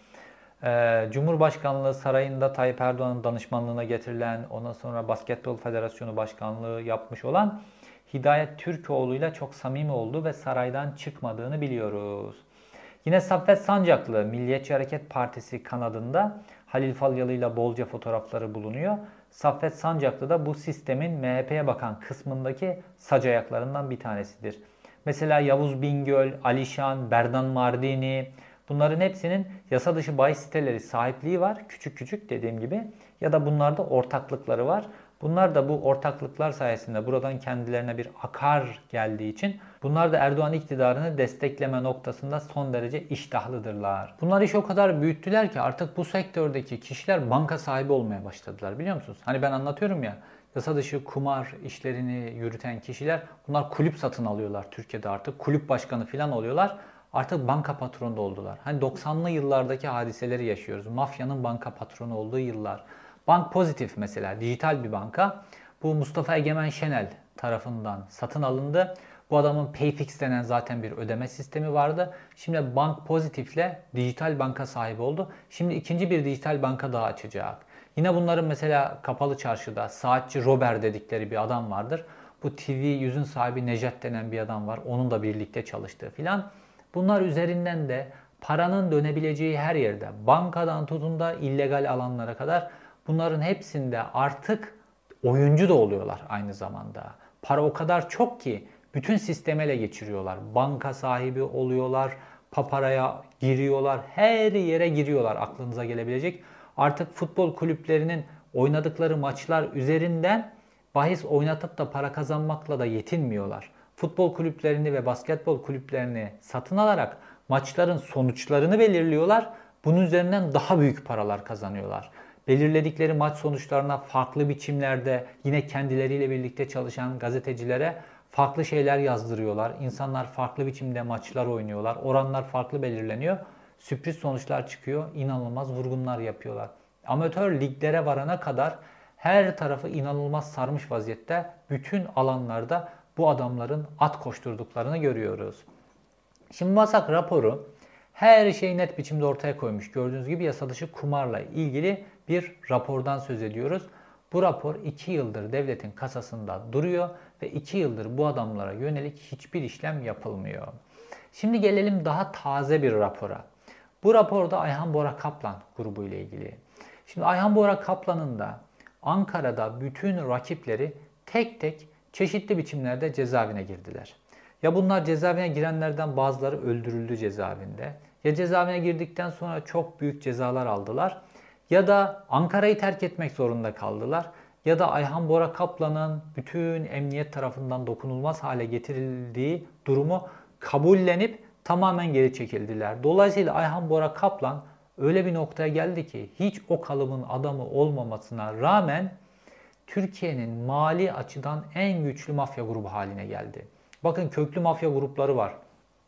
Cumhurbaşkanlığı sarayında Tayyip Erdoğan'ın danışmanlığına getirilen, ondan sonra Basketbol Federasyonu Başkanlığı yapmış olan Hidayet Türkoğlu ile çok samimi olduğu ve saraydan çıkmadığını biliyoruz. Yine Saffet Sancaklı, Milliyetçi Hareket Partisi kanadında Halil Falyalı ile bolca fotoğrafları bulunuyor. Saffet Sancaklı da bu sistemin MHP'ye bakan kısmındaki sac ayaklarından bir tanesidir. Mesela Yavuz Bingöl, Alişan, Berdan Mardini, bunların hepsinin yasa dışı bahis siteleri sahipliği var. Küçük küçük dediğim gibi. Ya da bunlarda ortaklıkları var. Bunlar da bu ortaklıklar sayesinde buradan kendilerine bir akar geldiği için bunlar da Erdoğan iktidarını destekleme noktasında son derece iştahlıdırlar. Bunlar işi o kadar büyüttüler ki artık bu sektördeki kişiler banka sahibi olmaya başladılar, biliyor musunuz? Hani ben anlatıyorum ya, yasa dışı kumar işlerini yürüten kişiler, bunlar kulüp satın alıyorlar Türkiye'de artık. Kulüp başkanı falan oluyorlar. Artık banka patronu da oldular. Hani 90'lı yıllardaki hadiseleri yaşıyoruz. Mafyanın banka patronu olduğu yıllar. Bank Pozitif mesela dijital bir banka. Bu Mustafa Egemen Şenel tarafından satın alındı. Bu adamın Payfix denen zaten bir ödeme sistemi vardı. Şimdi Bank Pozitif'le dijital banka sahibi oldu. Şimdi ikinci bir dijital banka daha açacak. Yine bunların mesela Kapalı Çarşı'da saatçi Robert dedikleri bir adam vardır. Bu TV yüzün sahibi Nejat denen bir adam var. Onun da birlikte çalıştığı filan. Bunlar üzerinden de paranın dönebileceği her yerde, bankadan tutun da illegal alanlara kadar, bunların hepsinde artık oyuncu da oluyorlar aynı zamanda. Para o kadar çok ki bütün sistemi ele geçiriyorlar. Banka sahibi oluyorlar, paparaya giriyorlar, her yere giriyorlar aklınıza gelebilecek. Artık futbol kulüplerinin oynadıkları maçlar üzerinden bahis oynatıp da para kazanmakla da yetinmiyorlar. Futbol kulüplerini ve basketbol kulüplerini satın alarak maçların sonuçlarını belirliyorlar. Bunun üzerinden daha büyük paralar kazanıyorlar. Belirledikleri maç sonuçlarına farklı biçimlerde yine kendileriyle birlikte çalışan gazetecilere farklı şeyler yazdırıyorlar. İnsanlar farklı biçimde maçlar oynuyorlar. Oranlar farklı belirleniyor. Sürpriz sonuçlar çıkıyor. İnanılmaz vurgunlar yapıyorlar. Amatör liglere varana kadar her tarafı inanılmaz sarmış vaziyette. Bütün alanlarda bu adamların at koşturduklarını görüyoruz. Şimdi Masak raporu her şeyi net biçimde ortaya koymuş. Gördüğünüz gibi yasa dışı kumarla ilgili bir rapordan söz ediyoruz. Bu rapor 2 yıldır devletin kasasında duruyor ve 2 yıldır bu adamlara yönelik hiçbir işlem yapılmıyor. Şimdi gelelim daha taze bir rapora. Bu raporda Ayhan Bora Kaplan grubu ile ilgili. Şimdi Ayhan Bora Kaplan'ın da Ankara'da bütün rakipleri tek tek çeşitli biçimlerde cezaevine girdiler. Ya bunlar cezaevine girenlerden bazıları öldürüldü cezaevinde. Ya cezaevine girdikten sonra çok büyük cezalar aldılar. Ya da Ankara'yı terk etmek zorunda kaldılar. Ya da Ayhan Bora Kaplan'ın bütün emniyet tarafından dokunulmaz hale getirildiği durumu kabullenip tamamen geri çekildiler. Dolayısıyla Ayhan Bora Kaplan öyle bir noktaya geldi ki hiç o kalıbın adamı olmamasına rağmen Türkiye'nin mali açıdan en güçlü mafya grubu haline geldi. Bakın köklü mafya grupları var.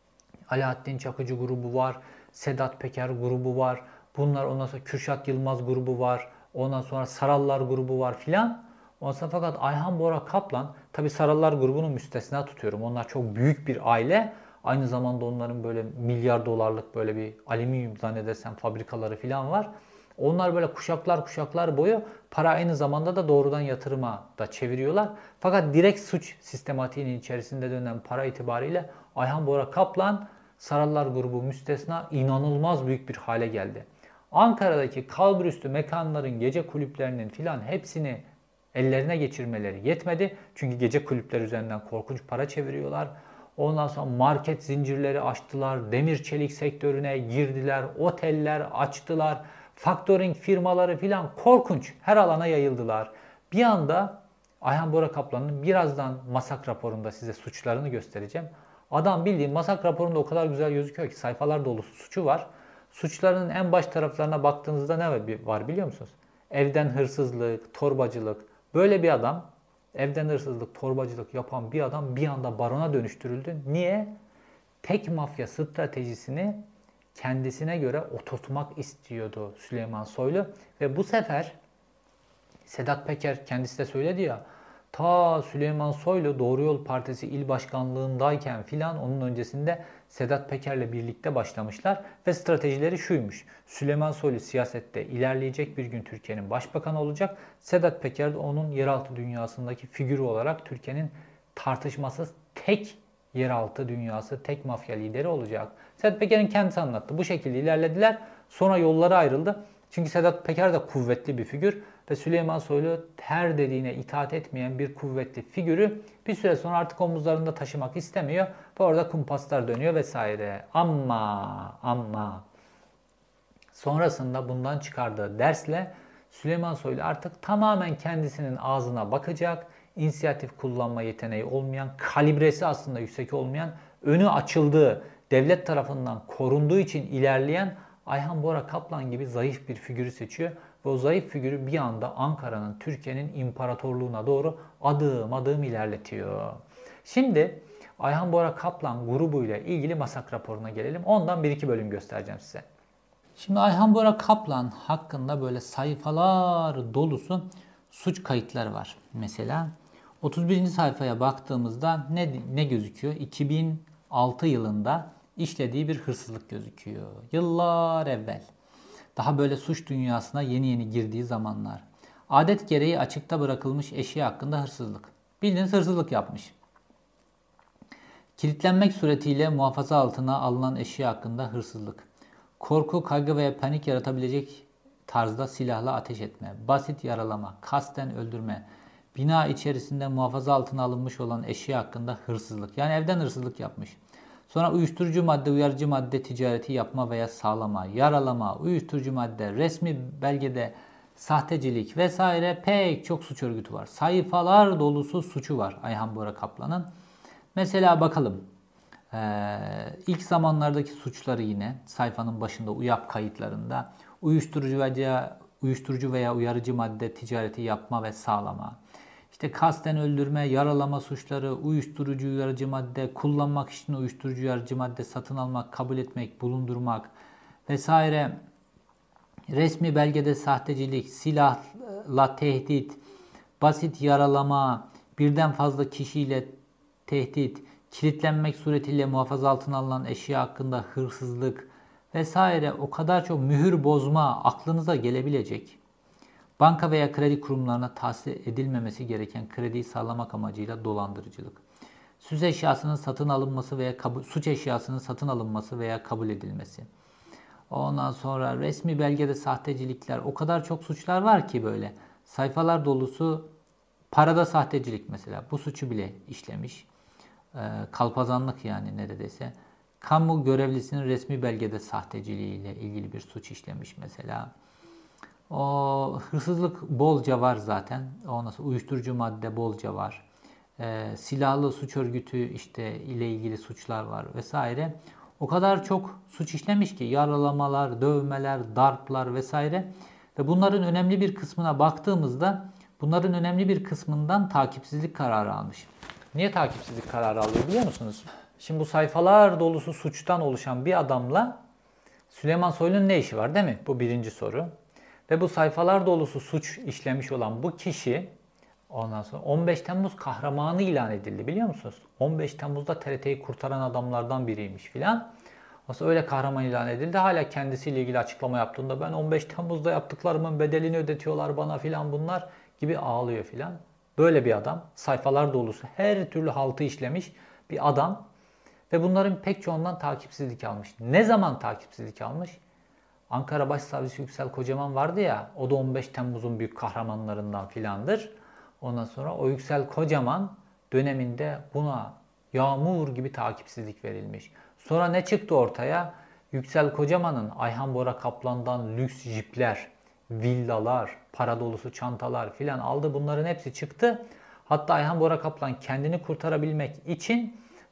Alaaddin Çakıcı grubu var. Sedat Peker grubu var. Bunlar ondan sonra Kürşat Yılmaz grubu var. Ondan sonra Sarallar grubu var filan. Ondan sonra fakat Ayhan Bora Kaplan, tabi Sarallar grubunu müstesna tutuyorum. Onlar çok büyük bir aile. Aynı zamanda onların böyle milyar dolarlık böyle bir alüminyum zannedersem fabrikaları filan var. Onlar böyle kuşaklar kuşaklar boyu para aynı zamanda da doğrudan yatırıma da çeviriyorlar. Fakat direkt suç sistematiğinin içerisinde dönen para itibariyle Ayhan Bora Kaplan, Sarallar grubu müstesna, inanılmaz büyük bir hale geldi. Ankara'daki kalburüstü mekanların, gece kulüplerinin filan hepsini ellerine geçirmeleri yetmedi. Çünkü gece kulüpler üzerinden korkunç para çeviriyorlar. Ondan sonra market zincirleri açtılar, demir çelik sektörüne girdiler, oteller açtılar, factoring firmaları filan korkunç her alana yayıldılar. Bir anda Ayhan Bora Kaplan'ın, birazdan Masak raporunda size suçlarını göstereceğim. Adam bildiğin masak raporunda o kadar güzel gözüküyor ki sayfalar dolusu suçu var. Suçlarının en baş taraflarına baktığınızda ne var biliyor musunuz? Evden hırsızlık, torbacılık. Böyle bir adam, evden hırsızlık, torbacılık yapan bir adam bir anda barona dönüştürüldü. Niye? Tek mafya stratejisini kendisine göre oturtmak istiyordu Süleyman Soylu. Ve bu sefer Sedat Peker kendisi de söyledi ya, ta Süleyman Soylu Doğru Yol Partisi il başkanlığındayken filan onun öncesinde Sedat Peker'le birlikte başlamışlar ve stratejileri şuymuş. Süleyman Soylu siyasette ilerleyecek, bir gün Türkiye'nin başbakanı olacak. Sedat Peker de onun yeraltı dünyasındaki figürü olarak Türkiye'nin tartışmasız tek yeraltı dünyası, tek mafya lideri olacak. Sedat Peker'in kendisi anlattı. Bu şekilde ilerlediler. Sonra yolları ayrıldı. Çünkü Sedat Peker de kuvvetli bir figür ve Süleyman Soylu her dediğine itaat etmeyen bir kuvvetli figürü bir süre sonra artık omuzlarında taşımak istemiyor. Bu arada kumpaslar dönüyor vesaire. Ama sonrasında bundan çıkardığı dersle Süleyman Soylu artık tamamen kendisinin ağzına bakacak, inisiyatif kullanma yeteneği olmayan, kalibresi aslında yüksek olmayan, önü açıldığı, devlet tarafından korunduğu için ilerleyen Ayhan Bora Kaplan gibi zayıf bir figürü seçiyor. Ve o zayıf figürü bir anda Ankara'nın, Türkiye'nin imparatorluğuna doğru adım adım ilerletiyor. Şimdi Ayhan Bora Kaplan grubuyla ilgili masak raporuna gelelim. Ondan bir iki bölüm göstereceğim size. Şimdi Ayhan Bora Kaplan hakkında böyle sayfalar dolusu suç kayıtları var. Mesela 31. sayfaya baktığımızda ne gözüküyor? 2006 yılında işlediği bir hırsızlık gözüküyor. Yıllar evvel. Daha böyle suç dünyasına yeni yeni girdiği zamanlar. Adet gereği açıkta bırakılmış eşya hakkında hırsızlık. Bildiğiniz hırsızlık yapmış. Kilitlenmek suretiyle muhafaza altına alınan eşya hakkında hırsızlık. Korku, kaygı veya panik yaratabilecek tarzda silahla ateş etme. Basit yaralama, kasten öldürme. Bina içerisinde muhafaza altına alınmış olan eşya hakkında hırsızlık. Yani evden hırsızlık yapmış. Sonra uyuşturucu madde, uyarıcı madde ticareti yapma veya sağlama, yaralama, uyuşturucu madde, resmi belgede sahtecilik vesaire pek çok suç örgütü var. Sayfalar dolusu suçu var Ayhan Bora Kaplan'ın. Mesela bakalım. İlk zamanlardaki suçları yine sayfanın başında UYAP kayıtlarında uyuşturucu veya uyarıcı madde ticareti yapma ve sağlama. İşte kasten öldürme, yaralama suçları, uyuşturucu uyarıcı madde, kullanmak için uyuşturucu uyarıcı madde satın almak, kabul etmek, bulundurmak vesaire. Resmi belgede sahtecilik, silahla tehdit, basit yaralama, birden fazla kişiyle tehdit, kilitlenmek suretiyle muhafaza altına alınan eşya hakkında hırsızlık vesaire, o kadar çok mühür bozma aklınıza gelebilecek. Banka veya kredi kurumlarına tahsil edilmemesi gereken krediyi sağlamak amacıyla dolandırıcılık. Suç eşyasının satın alınması veya kabul edilmesi. Ondan sonra resmi belgede sahtecilikler, o kadar çok suçlar var ki böyle. Sayfalar dolusu parada sahtecilik mesela. Bu suçu bile işlemiş. Kalpazanlık yani neredeyse. Kamu görevlisinin resmi belgede sahteciliğiyle ilgili bir suç işlemiş mesela. O hırsızlık bolca var zaten. Ondan sonra uyuşturucu madde bolca var. Silahlı suç örgütü işte ile ilgili suçlar var vesaire. O kadar çok suç işlemiş ki yaralamalar, dövmeler, darplar vesaire. Ve bunların önemli bir kısmına baktığımızda bunların önemli bir kısmından takipsizlik kararı almış. Niye takipsizlik kararı alıyor biliyor musunuz? Şimdi bu sayfalar dolusu suçtan oluşan bir adamla Süleyman Soylu'nun ne işi var değil mi? Bu birinci soru. Ve bu sayfalar dolusu suç işlemiş olan bu kişi ondan sonra 15 Temmuz kahramanı ilan edildi biliyor musunuz? 15 Temmuz'da TRT'yi kurtaran adamlardan biriymiş filan. Aslında öyle kahraman ilan edildi. Hala kendisiyle ilgili açıklama yaptığında ben 15 Temmuz'da yaptıklarımın bedelini ödetiyorlar bana filan bunlar gibi ağlıyor filan. Böyle bir adam, sayfalar dolusu her türlü haltı işlemiş bir adam ve bunların pek çoğundan takipsizlik almış. Ne zaman takipsizlik almış? Ankara Başsavcısı Yüksel Kocaman vardı ya, o da 15 Temmuz'un büyük kahramanlarından filandır. Ondan sonra o Yüksel Kocaman döneminde buna yağmur gibi takipsizlik verilmiş. Sonra ne çıktı ortaya? Yüksel Kocaman'ın Ayhan Bora Kaplan'dan lüks jipler, villalar, para dolusu çantalar filan aldı. Bunların hepsi çıktı. Hatta Ayhan Bora Kaplan kendini kurtarabilmek için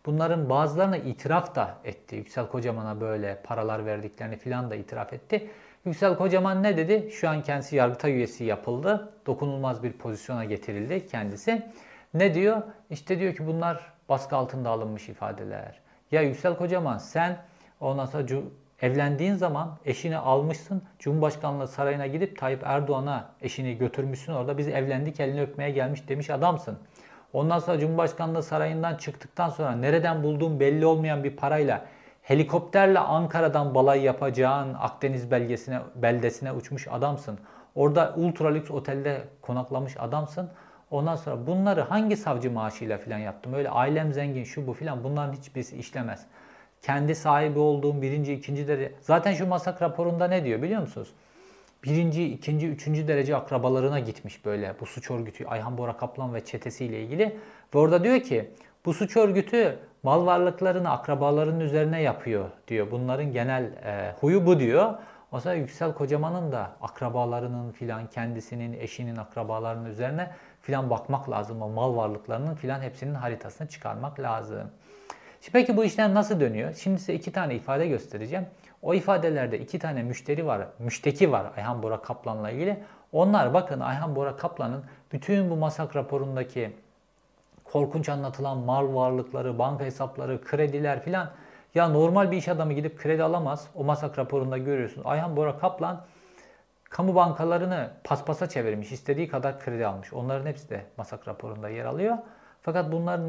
Bunların bazılarına itiraf da etti. Yüksel Kocaman'a böyle paralar verdiklerini filan da itiraf etti. Yüksel Kocaman ne dedi? Şu an kendisi Yargıtay üyesi yapıldı. Dokunulmaz bir pozisyona getirildi kendisi. Ne diyor? İşte diyor ki bunlar baskı altında alınmış ifadeler. Ya Yüksel Kocaman sen ondan sonra evlendiğin zaman eşini almışsın. Cumhurbaşkanlığı sarayına gidip Tayyip Erdoğan'a eşini götürmüşsün. Orada biz evlendik elini öpmeye gelmiş demiş adamsın. Ondan sonra Cumhurbaşkanlığı sarayından çıktıktan sonra nereden bulduğun belli olmayan bir parayla helikopterle Ankara'dan balayı yapacağın Akdeniz beldesine uçmuş adamsın. Orada ultra lüks otelde konaklamış adamsın. Ondan sonra bunları hangi savcı maaşıyla falan yaptım? Öyle ailem zengin şu bu filan bunların hiçbirisi işlemez. Kendi sahibi olduğum birinci, ikinci derece. Zaten şu masak raporunda ne diyor biliyor musunuz? Birinci, ikinci, üçüncü derece akrabalarına gitmiş böyle bu suç örgütü Ayhan Bora Kaplan ve çetesiyle ilgili. Ve orada diyor ki bu suç örgütü mal varlıklarını akrabaların üzerine yapıyor diyor. Bunların genel huyu bu diyor. O zaman Yüksel Kocaman'ın da akrabalarının filan kendisinin, eşinin akrabalarının üzerine filan bakmak lazım. O mal varlıklarının filan hepsinin haritasını çıkarmak lazım. Şimdi peki bu işler nasıl dönüyor? Şimdi size 2 tane ifade göstereceğim. O ifadelerde 2 tane müşteki var Ayhan Bora Kaplan'la ilgili. Onlar bakın Ayhan Bora Kaplan'ın bütün bu masak raporundaki korkunç anlatılan mal varlıkları, banka hesapları, krediler filan. Ya normal bir iş adamı gidip kredi alamaz. O masak raporunda görüyorsun. Ayhan Bora Kaplan kamu bankalarını paspasa çevirmiş. İstediği kadar kredi almış. Onların hepsi de masak raporunda yer alıyor. Fakat bunlar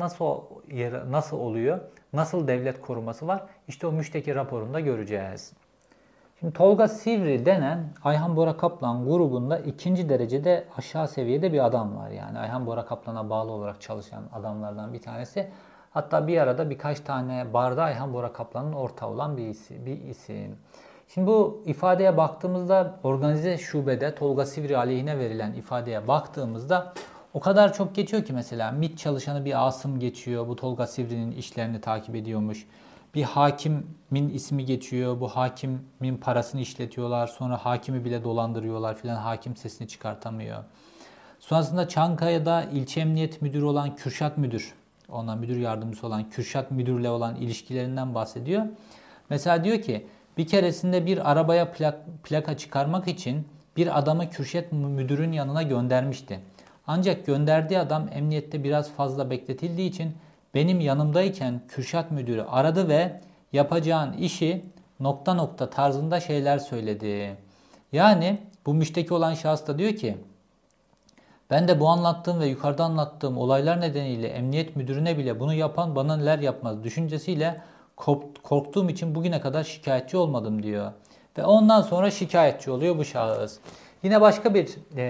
nasıl oluyor? Nasıl devlet koruması var? İşte o müşteki raporunda göreceğiz. Şimdi Tolga Sivri denen Ayhan Bora Kaplan grubunda ikinci derecede aşağı seviyede bir adam var. Yani Ayhan Bora Kaplan'a bağlı olarak çalışan adamlardan bir tanesi. Hatta bir arada birkaç tane barda Ayhan Bora Kaplan'ın ortağı olan bir isim. Şimdi bu ifadeye baktığımızda organize şubede Tolga Sivri aleyhine verilen ifadeye baktığımızda o kadar çok geçiyor ki mesela MİT çalışanı bir Asım geçiyor. Bu Tolga Sivri'nin işlerini takip ediyormuş. Bir hakimin ismi geçiyor. Bu hakimin parasını işletiyorlar. Sonra hakimi bile dolandırıyorlar filan. Hakim sesini çıkartamıyor. Sonrasında Çankaya'da ilçe emniyet müdürü olan Kürşat Müdür, ondan müdür yardımcısı olan Kürşat Müdür'le olan ilişkilerinden bahsediyor. Mesela diyor ki bir keresinde bir arabaya plaka çıkarmak için bir adamı Kürşat Müdür'ün yanına göndermişti. Ancak gönderdiği adam emniyette biraz fazla bekletildiği için benim yanımdayken Kürşat Müdürü aradı ve yapacağın işi nokta nokta tarzında şeyler söyledi. Yani bu müşteki olan şahıs da diyor ki ben de bu anlattığım ve yukarıda anlattığım olaylar nedeniyle emniyet müdürüne bile bunu yapan bana neler yapmaz düşüncesiyle korktuğum için bugüne kadar şikayetçi olmadım diyor. Ve ondan sonra şikayetçi oluyor bu şahıs. Yine başka bir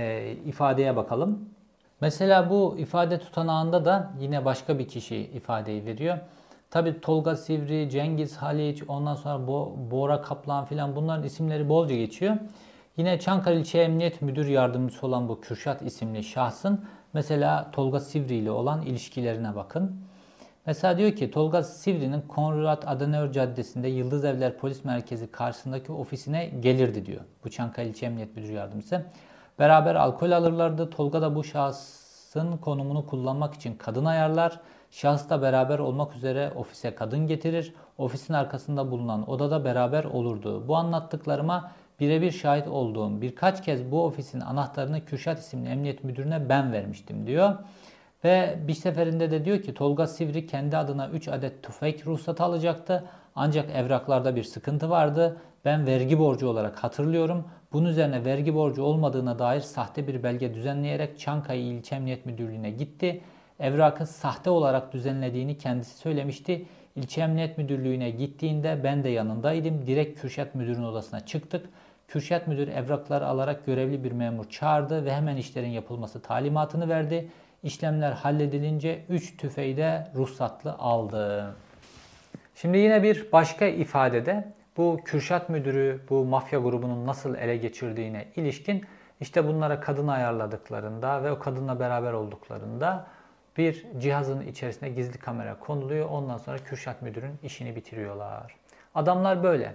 ifadeye bakalım. Mesela bu ifade tutanağında da yine başka bir kişi ifadeyi veriyor. Tabi Tolga Sivri, Cengiz Haliç, ondan sonra Bora Kaplan filan bunların isimleri bolca geçiyor. Yine Çankırı İlçe Emniyet Müdür Yardımcısı olan bu Kürşat isimli şahsın mesela Tolga Sivri ile olan ilişkilerine bakın. Mesela diyor ki Tolga Sivri'nin Konrad Adenauer Caddesi'nde Yıldız Evler Polis Merkezi karşısındaki ofisine gelirdi diyor. Bu Çankırı İlçe Emniyet Müdür Yardımcısı. Beraber alkol alırlardı. Tolga da bu şahsın konumunu kullanmak için kadın ayarlar. Şahıs da beraber olmak üzere ofise kadın getirir. Ofisin arkasında bulunan odada beraber olurdu. Bu anlattıklarıma birebir şahit olduğum birkaç kez bu ofisin anahtarını Kürşat isimli emniyet müdürüne ben vermiştim diyor. Ve bir seferinde de diyor ki Tolga Sivri kendi adına 3 adet tüfek ruhsatı alacaktı. Ancak evraklarda bir sıkıntı vardı. Ben vergi borcu olarak hatırlıyorum. Bunun üzerine vergi borcu olmadığına dair sahte bir belge düzenleyerek Çankaya İlçe Emniyet Müdürlüğü'ne gitti. Evrakı sahte olarak düzenlediğini kendisi söylemişti. İlçe Emniyet Müdürlüğü'ne gittiğinde ben de yanındaydım. Direkt Kürşat Müdür'ün odasına çıktık. Kürşat Müdür evrakları alarak görevli bir memur çağırdı ve hemen işlerin yapılması talimatını verdi. İşlemler halledilince 3 tüfeği de ruhsatlı aldı. Şimdi yine bir başka ifadede bu Kürşat Müdürü bu mafya grubunun nasıl ele geçirdiğine ilişkin işte bunlara kadın ayarladıklarında ve o kadınla beraber olduklarında bir cihazın içerisine gizli kamera konuluyor. Ondan sonra Kürşat Müdür'ün işini bitiriyorlar. Adamlar böyle.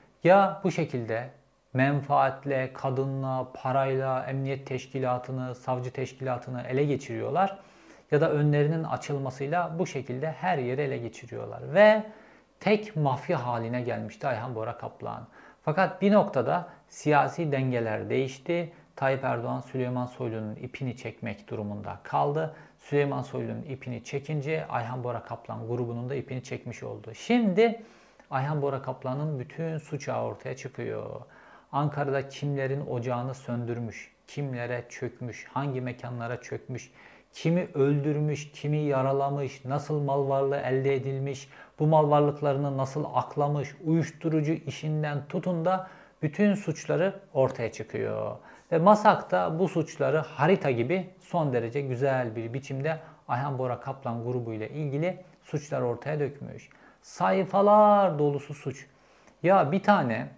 Ya bu şekilde menfaatle, kadınla, parayla emniyet teşkilatını, savcı teşkilatını ele geçiriyorlar. ya da önlerinin açılmasıyla bu şekilde her yeri ele geçiriyorlar. Ve tek mafya haline gelmişti Ayhan Bora Kaplan. Fakat bir noktada siyasi dengeler değişti. Tayyip Erdoğan Süleyman Soylu'nun ipini çekmek durumunda kaldı. Süleyman Soylu'nun ipini çekince Ayhan Bora Kaplan grubunun da ipini çekmiş oldu. Şimdi Ayhan Bora Kaplan'ın bütün suçu ortaya çıkıyor. Ankara'da kimlerin ocağını söndürmüş, kimlere çökmüş, hangi mekanlara çökmüş, kimi öldürmüş, kimi yaralamış, nasıl mal varlığı elde edilmiş, bu mal varlıklarını nasıl aklamış, uyuşturucu işinden tutun da bütün suçları ortaya çıkıyor. Ve MASAK da bu suçları harita gibi son derece güzel bir biçimde Ayhan Bora Kaplan grubu ile ilgili suçlar ortaya dökmüş. Sayfalar dolusu suç. Ya bir tane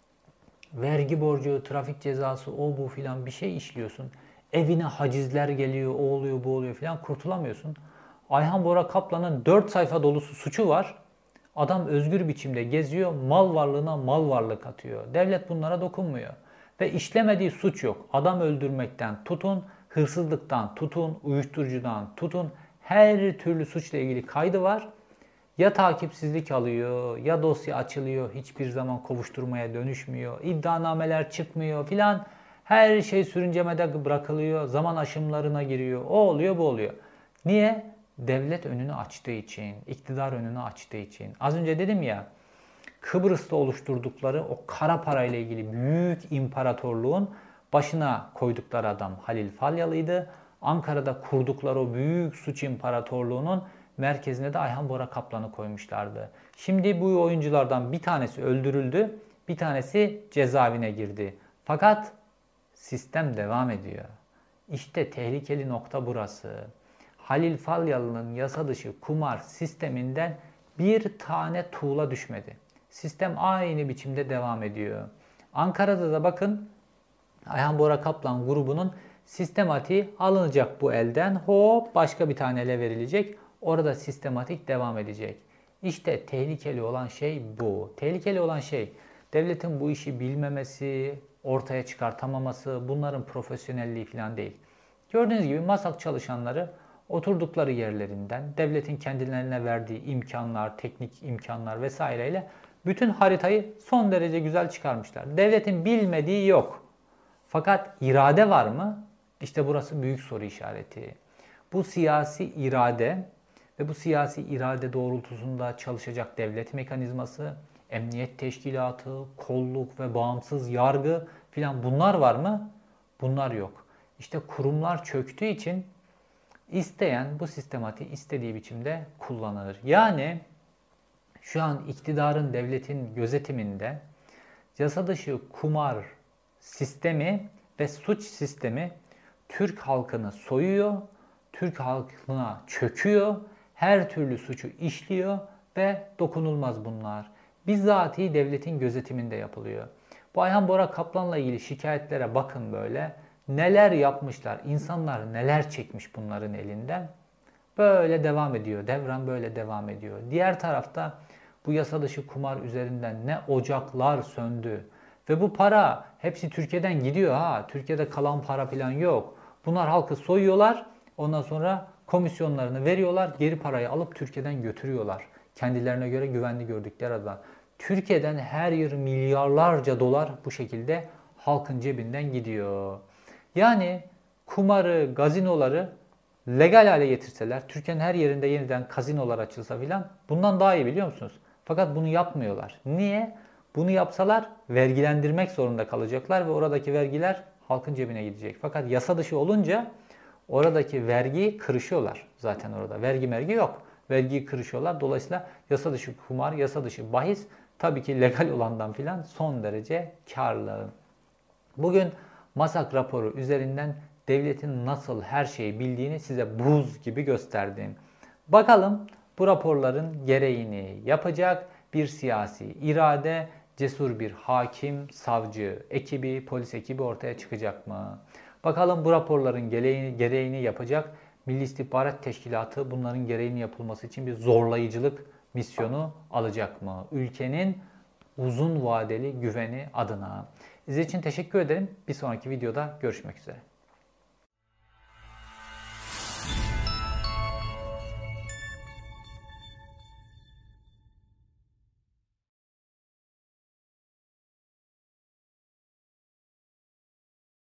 vergi borcu, trafik cezası, o bu filan bir şey işliyorsun. Evine hacizler geliyor, o oluyor, bu oluyor filan, kurtulamıyorsun. Ayhan Bora Kaplan'ın 4 sayfa dolusu suçu var. Adam özgür biçimde geziyor, mal varlığına mal varlık atıyor. Devlet bunlara dokunmuyor. Ve işlemediği suç yok. Adam öldürmekten tutun, hırsızlıktan tutun, uyuşturucudan tutun, her türlü suçla ilgili kaydı var. Ya takipsizlik alıyor, ya dosya açılıyor, hiçbir zaman kovuşturmaya dönüşmüyor, iddianameler çıkmıyor filan. Her şey sürüncemede bırakılıyor, zaman aşımlarına giriyor, o oluyor, bu oluyor. Niye? Devlet önünü açtığı için, iktidar önünü açtığı için. Az önce dedim ya, Kıbrıs'ta oluşturdukları o kara parayla ilgili büyük imparatorluğun başına koydukları adam Halil Falyalı'ydı. Ankara'da kurdukları o büyük suç imparatorluğunun merkezine de Ayhan Bora Kaplan'ı koymuşlardı. Şimdi bu oyunculardan bir tanesi öldürüldü, bir tanesi cezaevine girdi. Fakat sistem devam ediyor. İşte tehlikeli nokta burası. Halil Falyalı'nın yasa dışı kumar sisteminden bir tane tuğla düşmedi. Sistem aynı biçimde devam ediyor. Ankara'da da bakın Ayhan Bora Kaplan grubunun sistematiği alınacak bu elden. Hop başka bir tane ele verilecek. Orada sistematik devam edecek. İşte tehlikeli olan şey bu. Tehlikeli olan şey devletin bu işi bilmemesi, ortaya çıkartamaması, bunların profesyonelliği falan değil. Gördüğünüz gibi MASAK çalışanları oturdukları yerlerinden, devletin kendilerine verdiği imkanlar, teknik imkanlar vesaireyle bütün haritayı son derece güzel çıkarmışlar. Devletin bilmediği yok. Fakat irade var mı? İşte burası büyük soru işareti. Bu siyasi irade ve bu siyasi irade doğrultusunda çalışacak devlet mekanizması, emniyet teşkilatı, kolluk ve bağımsız yargı filan bunlar var mı? Bunlar yok. İşte kurumlar çöktüğü için isteyen bu sistematiği istediği biçimde kullanır. Yani şu an iktidarın, devletin gözetiminde yasa dışı kumar sistemi ve suç sistemi Türk halkını soyuyor, Türk halkına çöküyor, her türlü suçu işliyor ve dokunulmaz bunlar. Bizzatihi devletin gözetiminde yapılıyor. Bu Ayhan Bora Kaplan'la ilgili şikayetlere bakın böyle. Neler yapmışlar, insanlar neler çekmiş bunların elinden. Böyle devam ediyor, devran böyle devam ediyor. Diğer tarafta bu yasa dışı kumar üzerinden ne ocaklar söndü. Ve bu para hepsi Türkiye'den gidiyor ha. Türkiye'de kalan para falan yok. Bunlar halkı soyuyorlar. Ondan sonra komisyonlarını veriyorlar. Geri parayı alıp Türkiye'den götürüyorlar. Kendilerine göre güvenli gördükleri adına. Türkiye'den her yıl milyarlarca dolar bu şekilde halkın cebinden gidiyor. Yani kumarı, gazinoları legal hale getirseler, Türkiye'nin her yerinde yeniden kazinolar açılsa filan bundan daha iyi biliyor musunuz? Fakat bunu yapmıyorlar. Niye? Bunu yapsalar vergilendirmek zorunda kalacaklar ve oradaki vergiler halkın cebine gidecek. Fakat yasa dışı olunca oradaki vergiyi kırışıyorlar. Zaten orada vergi yok. Vergiyi kırışıyorlar. Dolayısıyla yasa dışı kumar, yasa dışı bahis tabii ki legal olandan filan son derece karlı. Bugün MASAK raporu üzerinden devletin nasıl her şeyi bildiğini size buz gibi gösterdim. Bakalım bu raporların gereğini yapacak bir siyasi irade, cesur bir hakim, savcı ekibi, polis ekibi ortaya çıkacak mı? Bakalım bu raporların gereğini yapacak Milli İstihbarat Teşkilatı bunların gereğini yapılması için bir zorlayıcılık misyonu alacak mı? Ülkenin uzun vadeli güveni adına. İzlediğiniz için teşekkür ederim. Bir sonraki videoda görüşmek üzere.